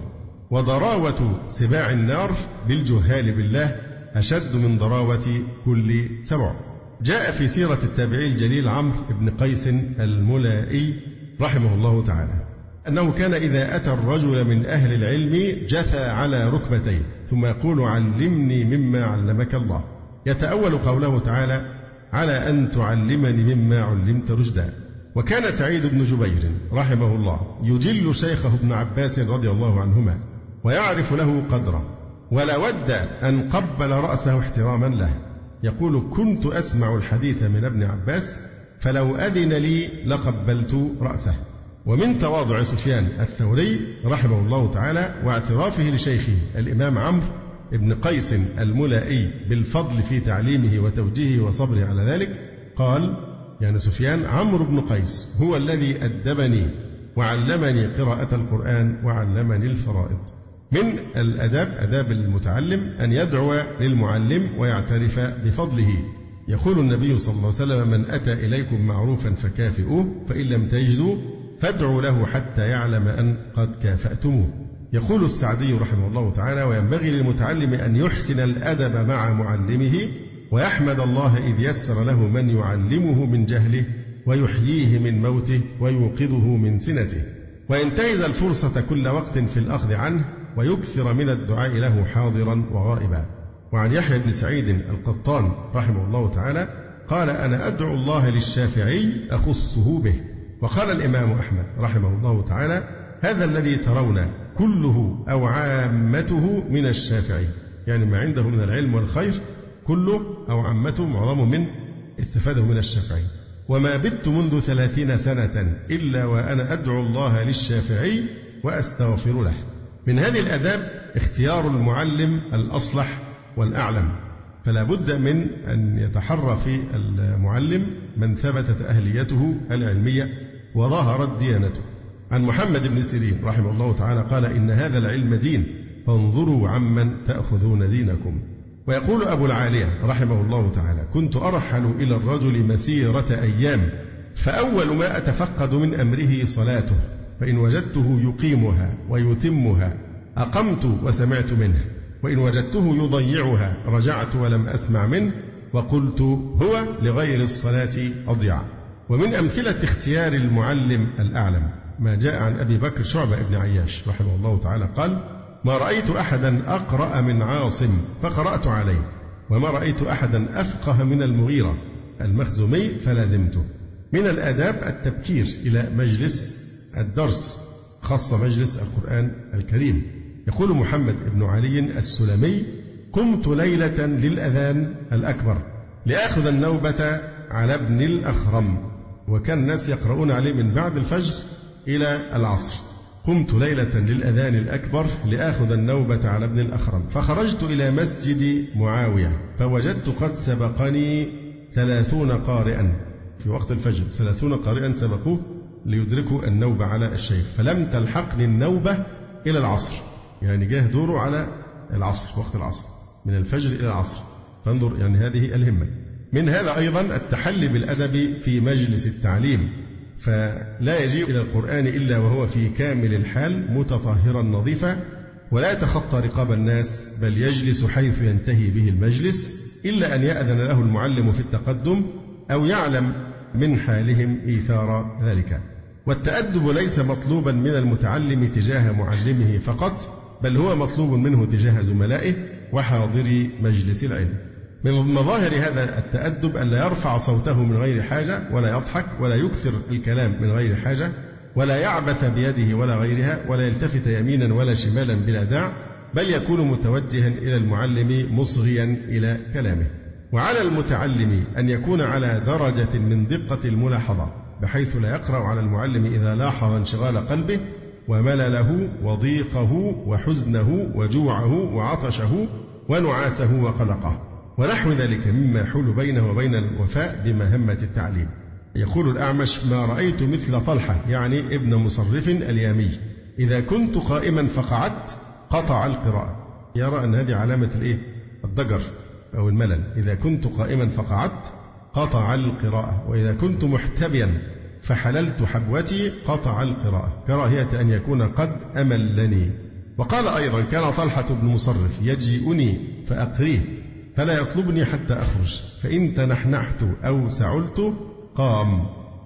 وضراوة سباع النار بالجهال بالله أشد من ضراوة كل سبع. جاء في سيرة التابعي الجليل عمرو بن قيس الملائي رحمه الله تعالى أنه كان إذا أتى الرجل من أهل العلم جثى على ركبتيه ثم يقول: علمني مما علمك الله، يتأول قوله تعالى: على أن تعلمني مما علمت رشدا. وكان سعيد بن جبير رحمه الله يجل شيخه ابن عباس رضي الله عنهما ويعرف له قدره، ولا ود أن قبل رأسه احتراما له. يقول: كنت أسمع الحديث من ابن عباس فلو أذن لي لقبلت رأسه. ومن تواضع سفيان الثوري رحمه الله تعالى واعترافه لشيخه الإمام عمرو بن قيس الملائي بالفضل في تعليمه وتوجيهه وصبره على ذلك، قال يعني سفيان: عمرو بن قيس هو الذي أدبني وعلمني قراءة القرآن وعلمني الفرائض. من الأداب، أداب المتعلم، أن يدعو للمعلم ويعترف بفضله. يقول النبي صلى الله عليه وسلم: من أتى إليكم معروفا فكافئوه، فإن لم تجدوا فادعوا له حتى يعلم أن قد كافأتموه. يقول السعدي رحمه الله تعالى: وينبغي للمتعلم أن يحسن الأدب مع معلمه ويحمد الله إذ يسر له من يعلمه من جهله ويحييه من موته ويوقظه من سنته، وينتهز الفرصة كل وقت في الأخذ عنه ويكثر من الدعاء له حاضرا وغائبا. وعن يحيى بن سعيد القطان رحمه الله تعالى قال: أنا أدعو الله للشافعي أخصه به. وقال الإمام أحمد رحمه الله تعالى: هذا الذي ترون كله أو عامته من الشافعي، يعني ما عنده من العلم والخير كله أو عامته معظمه من استفاده من الشافعي. وما بت منذ 30 سنة إلا وأنا أدعو الله للشافعي وأستغفر له. من هذه الآداب اختيار المعلم الأصلح والأعلم، فلا بد من أن يتحرى في المعلم من ثبتت أهليته العلمية وظهرت ديانته. عن محمد بن سيرين رحمه الله تعالى قال: إن هذا العلم دين فانظروا عمن تأخذون دينكم. ويقول أبو العالية رحمه الله تعالى: كنت أرحل إلى الرجل مسيرة أيام فأول ما أتفقد من أمره صلاته، فإن وجدته يقيمها ويتمها أقمت وسمعت منه، وإن وجدته يضيعها رجعت ولم أسمع منه وقلت هو لغير الصلاة أضيع. ومن أمثلة اختيار المعلم الأعلم ما جاء عن أبي بكر شعبة بن عياش رحمه الله تعالى قال: ما رأيت أحدا أقرأ من عاصم فقرأت عليه، وما رأيت أحدا أفقه من المغيرة المخزومي فلازمته. من الآداب التبكير إلى مجلس الدرس، خاصة مجلس القرآن الكريم. يقول محمد بن علي السلمي: قمت ليلة للأذان الأكبر لآخذ النوبة على ابن الأخرم، وكان الناس يقرؤون عليه من بعد الفجر إلى العصر. قمت ليلة للأذان الأكبر لآخذ النوبة على ابن الأخرم، فخرجت إلى مسجد معاوية فوجدت قد سبقني 30 قارئا في وقت الفجر، 30 قارئا سبقوه ليدركوا النوبة على الشيخ، فلم تلحقني النوبة إلى العصر، يعني جاه دوره على العصر، وقت العصر من الفجر إلى العصر. فانظر يعني هذه الهمة. من هذا أيضا التحلي بالأدب في مجلس التعليم، فلا يجيء إلى القرآن إلا وهو في كامل الحال متطهرا نظيفا، ولا يتخطى رقاب الناس، بل يجلس حيث ينتهي به المجلس، إلا أن يأذن له المعلم في التقدم أو يعلم من حالهم إيثار ذلك. والتأدب ليس مطلوبا من المتعلم تجاه معلمه فقط، بل هو مطلوب منه تجاه زملائه وحاضري مجلس العلم. من مظاهر هذا التأدب ألا يرفع صوته من غير حاجة، ولا يضحك، ولا يكثر الكلام من غير حاجة، ولا يعبث بيده ولا غيرها، ولا يلتفت يمينا ولا شمالا بلا داع، بل يكون متوجها إلى المعلم مصغيا إلى كلامه. وعلى المتعلم أن يكون على درجة من دقة الملاحظة، بحيث لا يقرأ على المعلم إذا لاحظ انشغال قلبه وملله وضيقه وحزنه وجوعه وعطشه ونعاسه وقلقه ونحو ذلك مما يحول بينه وبين الوفاء بمهمة التعليم. يقول الأعمش: ما رأيت مثل طلحة، يعني ابن مصرف اليامي، إذا كنت قائما فقعدت قطع القراءة. يرى أن هذه علامة الضجر أو الملل. إذا كنت قائما فقعدت قطع القراءة، وإذا كنت محتبيا فحللت حبوتي قطع القراءة، كراهية أن يكون قد أملني. وقال أيضا: كان طلحة بن مصرف يجيئني فأقريه فلا يطلبني حتى أخرج، فإن تنحنحت أو سعلت قام.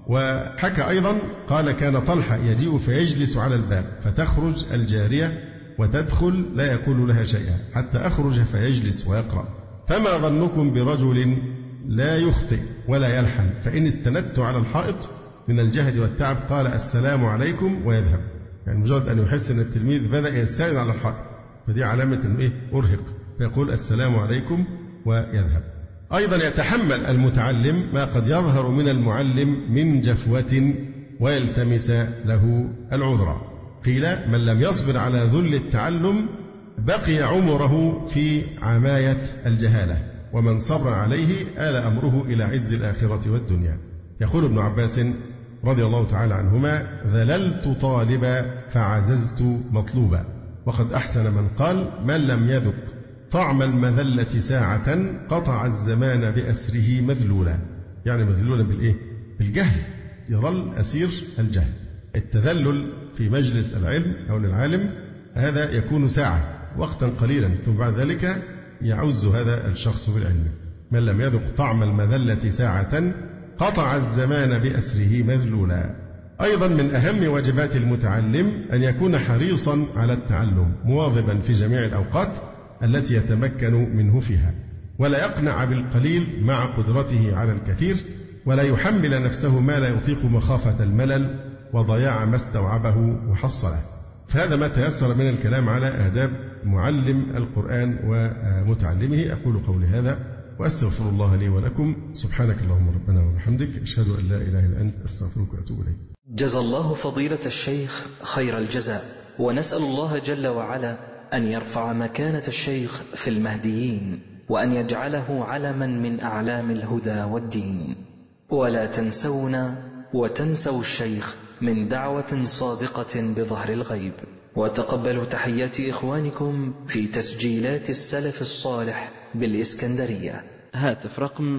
وحكى أيضا قال: كان طلحة يجيء فيجلس على الباب فتخرج الجارية وتدخل لا يقول لها شيئا حتى أخرج فيجلس ويقرأ، فما ظنكم برجل لا يخطئ ولا يلحن، فإن استندت على الحائط من الجهد والتعب قال: السلام عليكم ويذهب. يعني مجرد أن يحس أن التلميذ بدأ يستند على الحائط، فدي علامة أنه أرهق، فيقول السلام عليكم ويذهب. أيضا يتحمل المتعلم ما قد يظهر من المعلم من جفوة ويلتمس له العذر. قيل: من لم يصبر على ذل التعلم بقي عمره في عماية الجهالة، ومن صبر عليه آل أمره إلى عز الآخرة والدنيا. يقول ابن عباس رضي الله تعالى عنهما: ذللت طالبا فعززت مطلوبا. وقد أحسن من قال: من لم يذق طعم المذلة ساعة قطع الزمان بأسره مذلولا. يعني مذلولا بالجهل، يظل أسير الجهل. التذلل في مجلس العلم أو للعالم هذا يكون ساعة، وقتا قليلا، ثم بعد ذلك يعز هذا الشخص بالعلم. من لم يذق طعم المذلة ساعة قطع الزمان بأسره مذلولا. أيضا من أهم واجبات المتعلم أن يكون حريصا على التعلم، مواظبا في جميع الأوقات التي يتمكن منه فيها، ولا يقنع بالقليل مع قدرته على الكثير، ولا يحمل نفسه ما لا يطيق مخافة الملل وضياع ما استوعبه وحصله. فهذا ما تيسر من الكلام على آداب معلم القرآن ومتعلمه. أقول قولي هذا وأستغفر الله لي ولكم. سبحانك اللهم ربنا وبحمدك، أشهد أن لا إله إلا أنت، أستغفرك وأتوب إليك. جزا الله فضيلة الشيخ خير الجزاء، ونسأل الله جل وعلا أن يرفع مكانة الشيخ في المهديين، وأن يجعله علما من أعلام الهدى والدين. ولا تنسونا وتنسوا الشيخ من دعوة صادقة بظهر الغيب. وتقبلوا تحيات إخوانكم في تسجيلات السلف الصالح بالإسكندرية. هاتف رقم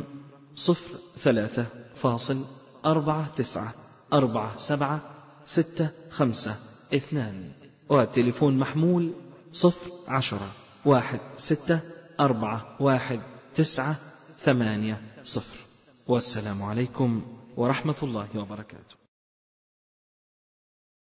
03-394765 وتليفون محمول 010-16-41-980. والسلام عليكم ورحمة الله وبركاته.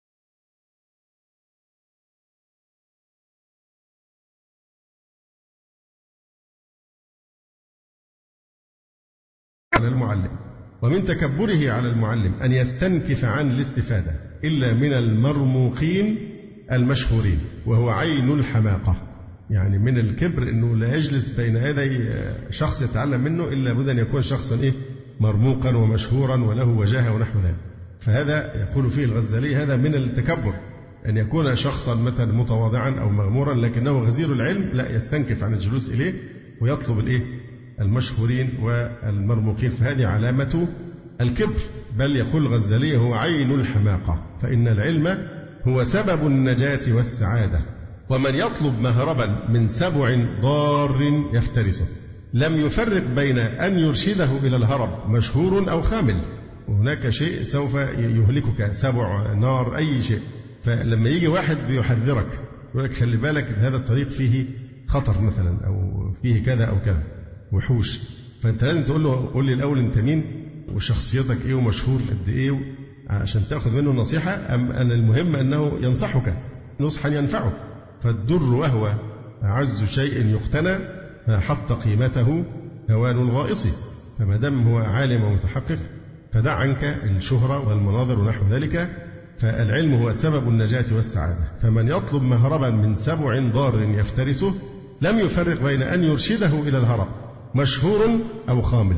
على المعلم. ومن تكبره على المعلم أن يستنكف عن الاستفادة إلا من المرموقين المشهورين، وهو عين الحماقة. يعني من الكبر أنه لا يجلس بين يدي شخص يتعلم منه إلا بد أن يكون شخصا مرموقا ومشهورا وله وجاهة ونحو ذلك. فهذا يقول فيه الغزالي هذا من التكبر، أن يكون شخصا مثلا متواضعا أو مغمورا لكنه غزير العلم لا يستنكف عن الجلوس إليه ويطلب المشهورين والمرموقين، فهذه علامة الكبر. بل يقول الغزالي هو عين الحماقة، فإن العلم هو سبب النجاة والسعادة. ومن يطلب مهربا من سبع ضار يفترسه لم يفرق بين أن يرشده إلى الهرب مشهور أو خامل، وهناك شيء سوف يهلكك، سبع، نار، أي شيء. فلما يجي واحد بيحذرك يقول لك خلي بالك هذا الطريق فيه خطر مثلا أو فيه كذا أو كذا وحوش، فأنت لازم تقول له قول لي الأول أنت مين وشخصيتك إيه ومشهور قد إيه عشان تأخذ منه النصيحة، أم أن المهم أنه ينصحك نصحا ينفعك. فالدر وهو أعز شيء يقتنى ما حط قيمته هوان الغائص. فما دام هو عالم ومتحقق فدع عنك الشهرة والمناظر ونحو ذلك، فالعلم هو سبب النجاة والسعادة. فمن يطلب مهربا من سبع ضار يفترسه لم يفرق بين أن يرشده إلى الهرب مشهور أو خامل.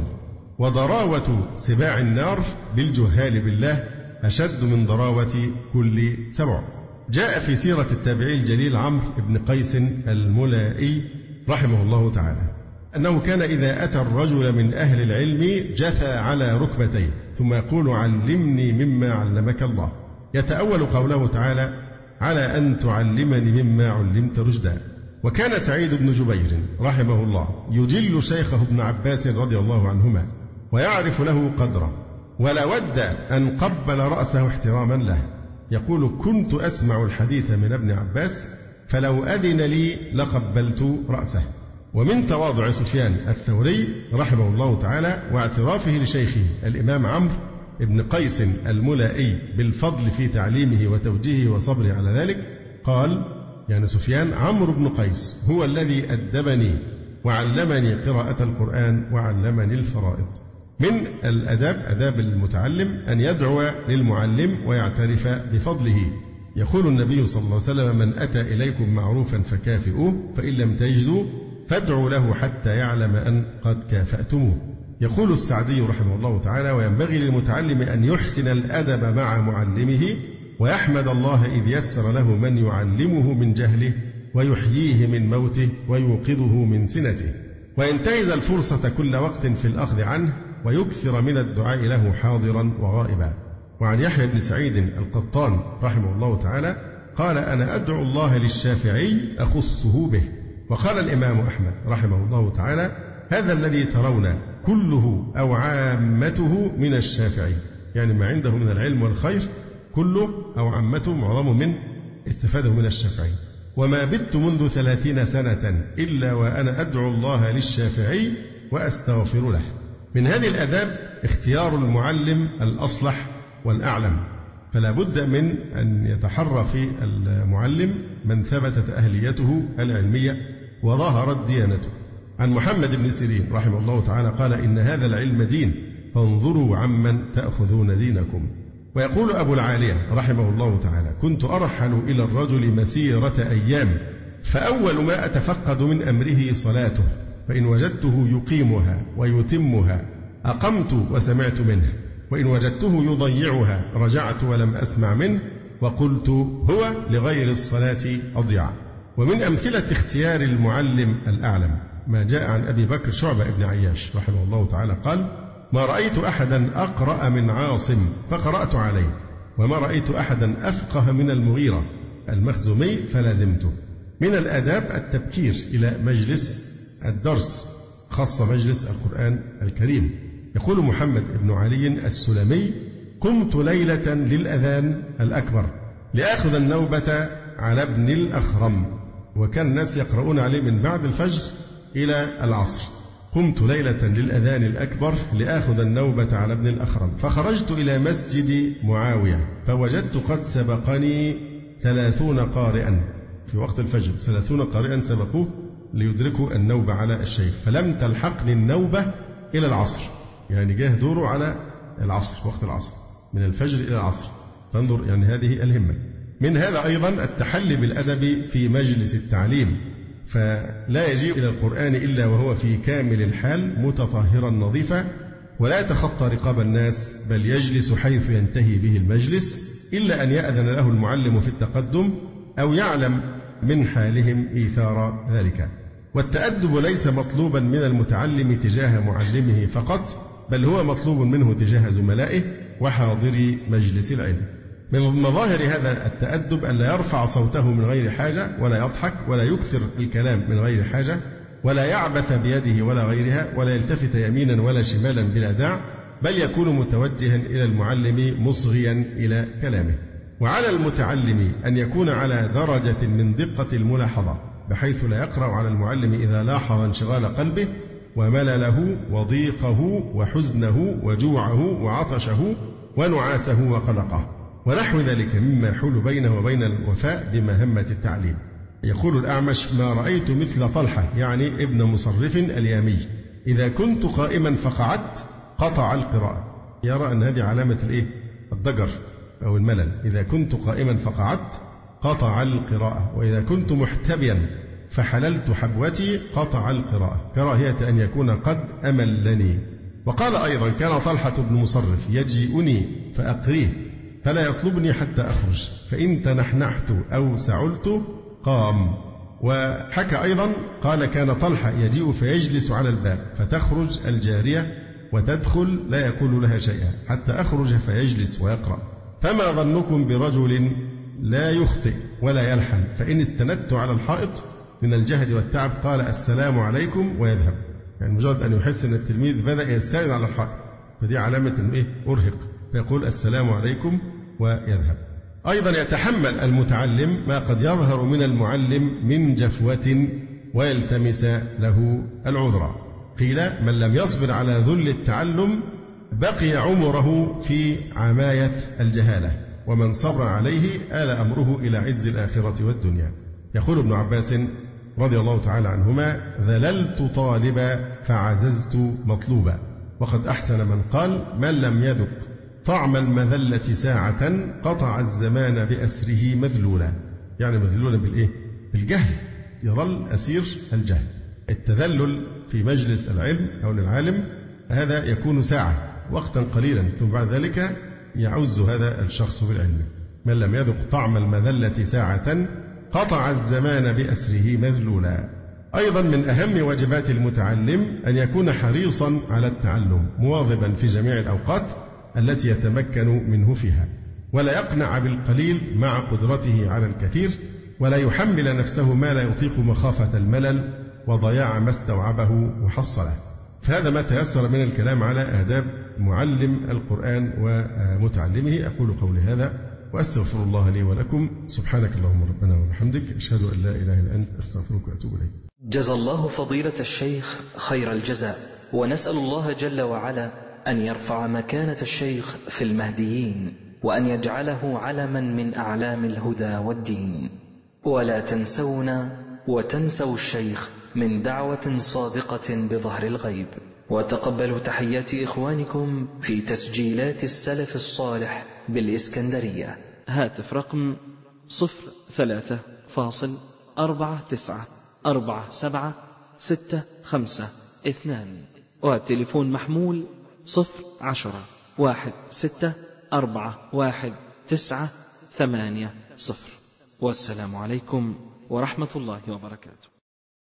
وضراوة سباع النار بالجهال بالله أشد من ضراوة كل سبع. جاء في سيرة التابعي الجليل عمرو بن قيس الملائي رحمه الله تعالى أنه كان إذا أتى الرجل من أهل العلم جثى على ركبتيه ثم يقول علمني مما علمك الله، يتأول قوله تعالى على أن تعلمني مما علمت رشدا. وكان سعيد بن جبير رحمه الله يجل شيخه ابن عباس رضي الله عنهما ويعرف له قدره، ولا ود أن قبل رأسه احتراما له. يقول كنت أسمع الحديث من ابن عباس فلو أذن لي لقبلت رأسه. ومن تواضع سفيان الثوري رحمه الله تعالى واعترافه لشيخه الإمام عمرو بن قيس الملائي بالفضل في تعليمه وتوجيهه وصبره على ذلك، قال يعني سفيان عمرو بن قيس هو الذي أدبني وعلمني قراءة القرآن وعلمني الفرائض. من الأداب أداب المتعلم أن يدعو للمعلم ويعترف بفضله. يقول النبي صلى الله عليه وسلم من أتى إليكم معروفا فكافئوه فإن لم تجدوا فادعوا له حتى يعلم أن قد كافأتموه. يقول السعدي رحمه الله تعالى وينبغي للمتعلم أن يحسن الأدب مع معلمه ويحمد الله إذ يسر له من يعلمه من جهله ويحييه من موته ويوقظه من سنته، وينتهز الفرصة كل وقت في الأخذ عنه ويكثر من الدعاء له حاضرا وغائبا. وعن يحيى بن سعيد القطان رحمه الله تعالى قال أنا أدعو الله للشافعي أخصه به. وقال الإمام أحمد رحمه الله تعالى هذا الذي ترون كله أو عامته من الشافعي، يعني ما عنده من العلم والخير كله أو عامته معظمه من استفاده من الشافعي. وما بت منذ 30 سنة إلا وأنا أدعو الله للشافعي وأستغفر له. من هذه الآداب اختيار المعلم الأصلح والأعلم، فلا بد من أن يتحرى في المعلم من ثبتت أهليته العلمية وظهرت ديانته. عن محمد بن سيرين رحمه الله تعالى قال إن هذا العلم دين فانظروا عمن تأخذون دينكم. ويقول أبو العالية رحمه الله تعالى كنت أرحل إلى الرجل مسيرة أيام فأول ما أتفقد من أمره صلاته، فإن وجدته يقيمها ويتمها أقمت وسمعت منه، وإن وجدته يضيعها رجعت ولم أسمع منه وقلت هو لغير الصلاة أضيع. ومن أمثلة اختيار المعلم الأعلم ما جاء عن أبي بكر شعبة بن عياش رحمه الله تعالى قال ما رأيت أحدا أقرأ من عاصم فقرأت عليه، وما رأيت أحدا أفقه من المغيرة المخزومي فلازمته. من الآداب التبكير إلى مجلس الدرس، خاصة مجلس القرآن الكريم. يقول محمد بن علي السلمي قمت ليلة للأذان الأكبر لآخذ النوبة على ابن الأخرم، وكان الناس يقرؤون عليه من بعد الفجر إلى العصر. قمت ليلة للأذان الأكبر لآخذ النوبة على ابن الأخرم، فخرجت إلى مسجد معاوية فوجدت قد سبقني 30 قارئا في وقت الفجر، 30 قارئا سبقوه ليدركوا النوبة على الشيخ، فلم تلحقني النوبة إلى العصر. يعني جاه دوره على العصر، وقت العصر، من الفجر إلى العصر، فانظر يعني هذه الهمة. من هذا أيضا التحلي بالأدب في مجلس التعليم، فلا يجيء إلى القرآن إلا وهو في كامل الحال متطهرا نظيفا، ولا يتخطى رقاب الناس، بل يجلس حيث ينتهي به المجلس، إلا أن يأذن له المعلم في التقدم أو يعلم من حالهم إيثار ذلك. والتأدب ليس مطلوبا من المتعلم تجاه معلمه فقط، بل هو مطلوب منه تجاه زملائه وحاضري مجلس العلم. من مظاهر هذا التأدب أن لا يرفع صوته من غير حاجة، ولا يضحك، ولا يكثر الكلام من غير حاجة، ولا يعبث بيده ولا غيرها، ولا يلتفت يمينا ولا شمالا بلا داع، بل يكون متوجها إلى المعلم مصغيا إلى كلامه. وعلى المتعلم أن يكون على درجة من دقة الملاحظة، بحيث لا يقرأ على المعلم إذا لاحظ انشغال قلبه وملله وضيقه وحزنه وجوعه وعطشه ونعاسه وقلقه ونحو ذلك مما يحول بينه وبين الوفاء بمهمة التعليم. يقول الأعمش: ما رأيت مثل طلحة، يعني ابن مصرف اليامي، إذا كنت قائما فقعدت قطع القراءة. يرى أن هذه علامة الضجر أو الملل. إذا كنت قائما فقعدت قطع القراءة، وإذا كنت محتبيا فحللت حبوتي قطع القراءة، كراهية أن يكون قد أملني. وقال أيضا: كان طلحة بن مصرف يجيئني فأقريه فلا يطلبني حتى أخرج، فإن تنحنحت أو سعلت قام. وحكى أيضا قال: كان طلحة يجيء فيجلس على الباب، فتخرج الجارية وتدخل لا يقول لها شيئا حتى أخرج فيجلس ويقرأ. فما ظنكم برجل لا يخطئ ولا يلحن، فإن استندت على الحائط من الجهد والتعب قال: السلام عليكم ويذهب. يعني مجرد أن يحس أن التلميذ بدأ يستند على الحائط، فدي علامة أرهق، فيقول: السلام عليكم ويذهب. أيضا يتحمل المتعلم ما قد يظهر من المعلم من جفوة ويلتمس له العذر. قيل: من لم يصبر على ذل التعلم بقي عمره في عماية الجهالة، ومن صبر عليه آل أمره إلى عز الآخرة والدنيا. يقول ابن عباس رضي الله تعالى عنهما: ذللت طالبا فعززت مطلوبا. وقد أحسن من قال: من لم يذق طعم المذلة ساعة قطع الزمان بأسره مذلولا. يعني مذلولا بالجهل، يظل أسير الجهل. التذلل في مجلس العلم أو للعالم هذا يكون ساعة، وقتا قليلا، ثم بعد ذلك يعز هذا الشخص بالعلم. من لم يذق طعم المذلة ساعة قطع الزمان بأسره مذلولا. أيضا من أهم واجبات المتعلم أن يكون حريصا على التعلم، مواظبا في جميع الأوقات التي يتمكن منه فيها، ولا يقنع بالقليل مع قدرته على الكثير، ولا يحمل نفسه ما لا يطيق مخافة الملل وضياع ما استوعبه وحصله. فهذا ما تيسر من الكلام على آداب معلم القرآن ومتعلمه. أقول قولي هذا وأستغفر الله لي ولكم. سبحانك اللهم ربنا وبحمدك، أشهد أن لا إله إلا أنت، أستغفرك وأتوب إليك. جزا الله فضيلة الشيخ خير الجزاء، ونسأل الله جل وعلا أن يرفع مكانة الشيخ في المهديين، وأن يجعله علما من أعلام الهدى والدين. ولا تنسونا وتنسوا الشيخ من دعوة صادقة بظهر الغيب. وتقبلوا تحيات إخوانكم في تسجيلات السلف الصالح بالإسكندرية. هاتف رقم 03-494765، وتليفون محمول 010-16-41-980. والسلام عليكم ورحمة الله وبركاته.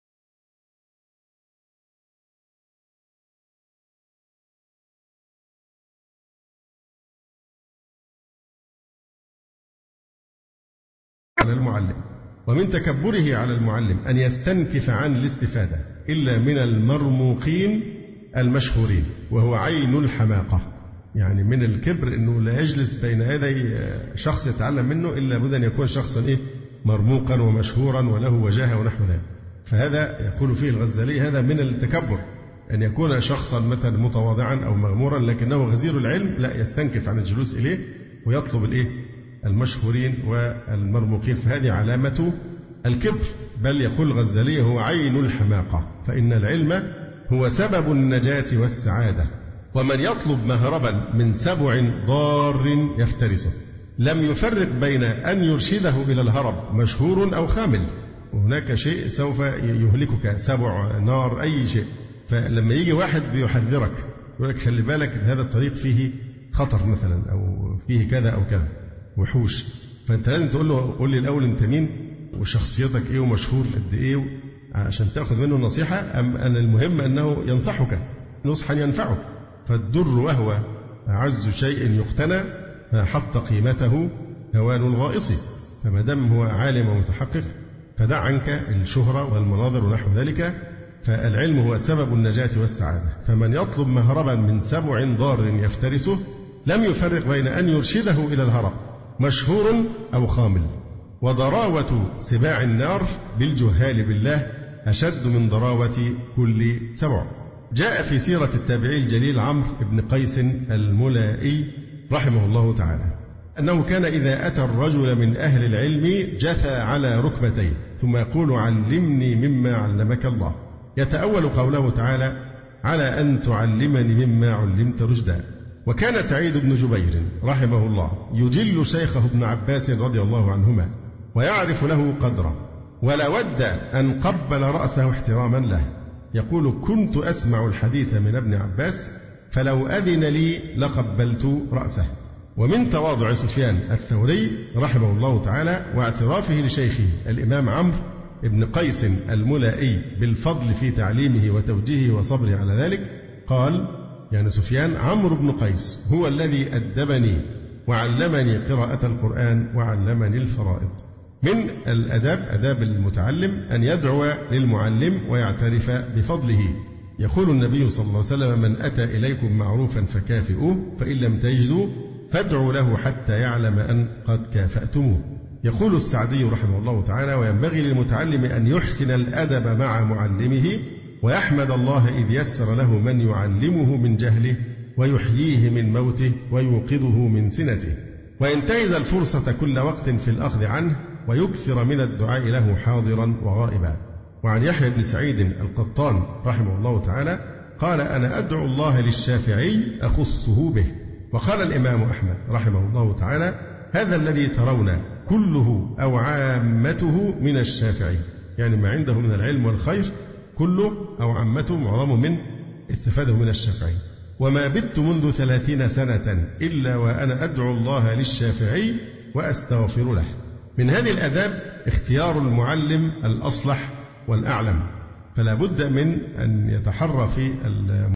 على المعلم. ومن تكبره على المعلم أن يستنكف عن الاستفادة إلا من المرموقين المشهورين، وهو عين الحماقة. يعني من الكبر أنه لا يجلس بين يدي شخص يتعلم منه إلا بد أن يكون شخصا مرموقا ومشهورا وله وجاهة ونحو ذلك. فهذا يقول فيه الغزالي هذا من التكبر، أن يكون شخصا مثلا متواضعا أو مغمورا لكنه غزير العلم، لا يستنكف عن الجلوس إليه ويطلب المشهورين والمرموقين، فهذه علامة الكبر. بل يقول الغزالي هو عين الحماقة، فإن العلم هو سبب النجاة والسعادة، ومن يطلب مهربا من سبع ضار يفترسه لم يفرق بين أن يرشده إلى الهرب مشهور أو خامل، وهناك شيء سوف يهلكك، سبع، نار، أي شيء. فلما يجي واحد بيحذرك يقول لك خلي بالك هذا الطريق فيه خطر مثلا، أو فيه كذا أو كذا، وحوش، فأنت لازم تقول له قول لي الأول أنت مين وشخصيتك إيه ومشهور قد إيه عشان تأخذ منه النصيحة، أم أن المهم أنه ينصحك نصحا ينفعك. فالدر وهو أعز شيء يقتنى ما حط قيمته هوان الغائص. فما دام هو عالم ومتحقق فدع عنك الشهرة والمناظر ونحو ذلك، فالعلم هو سبب النجاة والسعادة. فمن يطلب مهربا من سبع ضار يفترسه لم يفرق بين أن يرشده إلى الهرب مشهور أو خامل. وضراوة سباع النار بالجهال بالله أشد من ضراوة كل سبع. جاء في سيرة التابعي الجليل عمرو بن قيس الملائي رحمه الله تعالى أنه كان إذا أتى الرجل من أهل العلم جثى على ركبتيه ثم يقول علمني مما علمك الله، يتأول قوله تعالى على أن تعلمني مما علمت رشدا. وكان سعيد بن جبير رحمه الله يجل شيخه ابن عباس رضي الله عنهما ويعرف له قدره، ولا ود أن قبل رأسه احتراما له. يقول كنت أسمع الحديث من ابن عباس فلو أذن لي لقبلت رأسه. ومن تواضع سفيان الثوري رحمه الله تعالى واعترافه لشيخه الإمام عمرو بن قيس الملائي بالفضل في تعليمه وتوجيهه وصبره على ذلك، قال يعني سفيان عمرو بن قيس هو الذي أدبني وعلمني قراءة القرآن وعلمني الفرائض. من الأداب أداب المتعلم أن يدعو للمعلم ويعترف بفضله. يقول النبي صلى الله عليه وسلم من أتى إليكم معروفا فكافئوه فإن لم تجدوا فادعوا له حتى يعلم أن قد كافأتموه. يقول السعدي رحمه الله تعالى وينبغي للمتعلم أن يحسن الأدب مع معلمه ويحمد الله إذ يسر له من يعلمه من جهله ويحييه من موته ويوقظه من سنته، وينتهز الفرصة كل وقت في الأخذ عنه ويكثر من الدعاء له حاضرا وغائبا. وعن يحيى بن سعيد القطان رحمه الله تعالى قال أنا أدعو الله للشافعي أخصه به. وقال الإمام أحمد رحمه الله تعالى هذا الذي ترون كله أو عامته من الشافعي، يعني ما عنده من العلم والخير كله أو عامته معظمه من استفاده من الشافعي. وما بت منذ 30 سنة إلا وأنا أدعو الله للشافعي وأستغفر له. من هذه الآداب اختيار المعلم الأصلح والأعلم، فلا بد من أن يتحرى في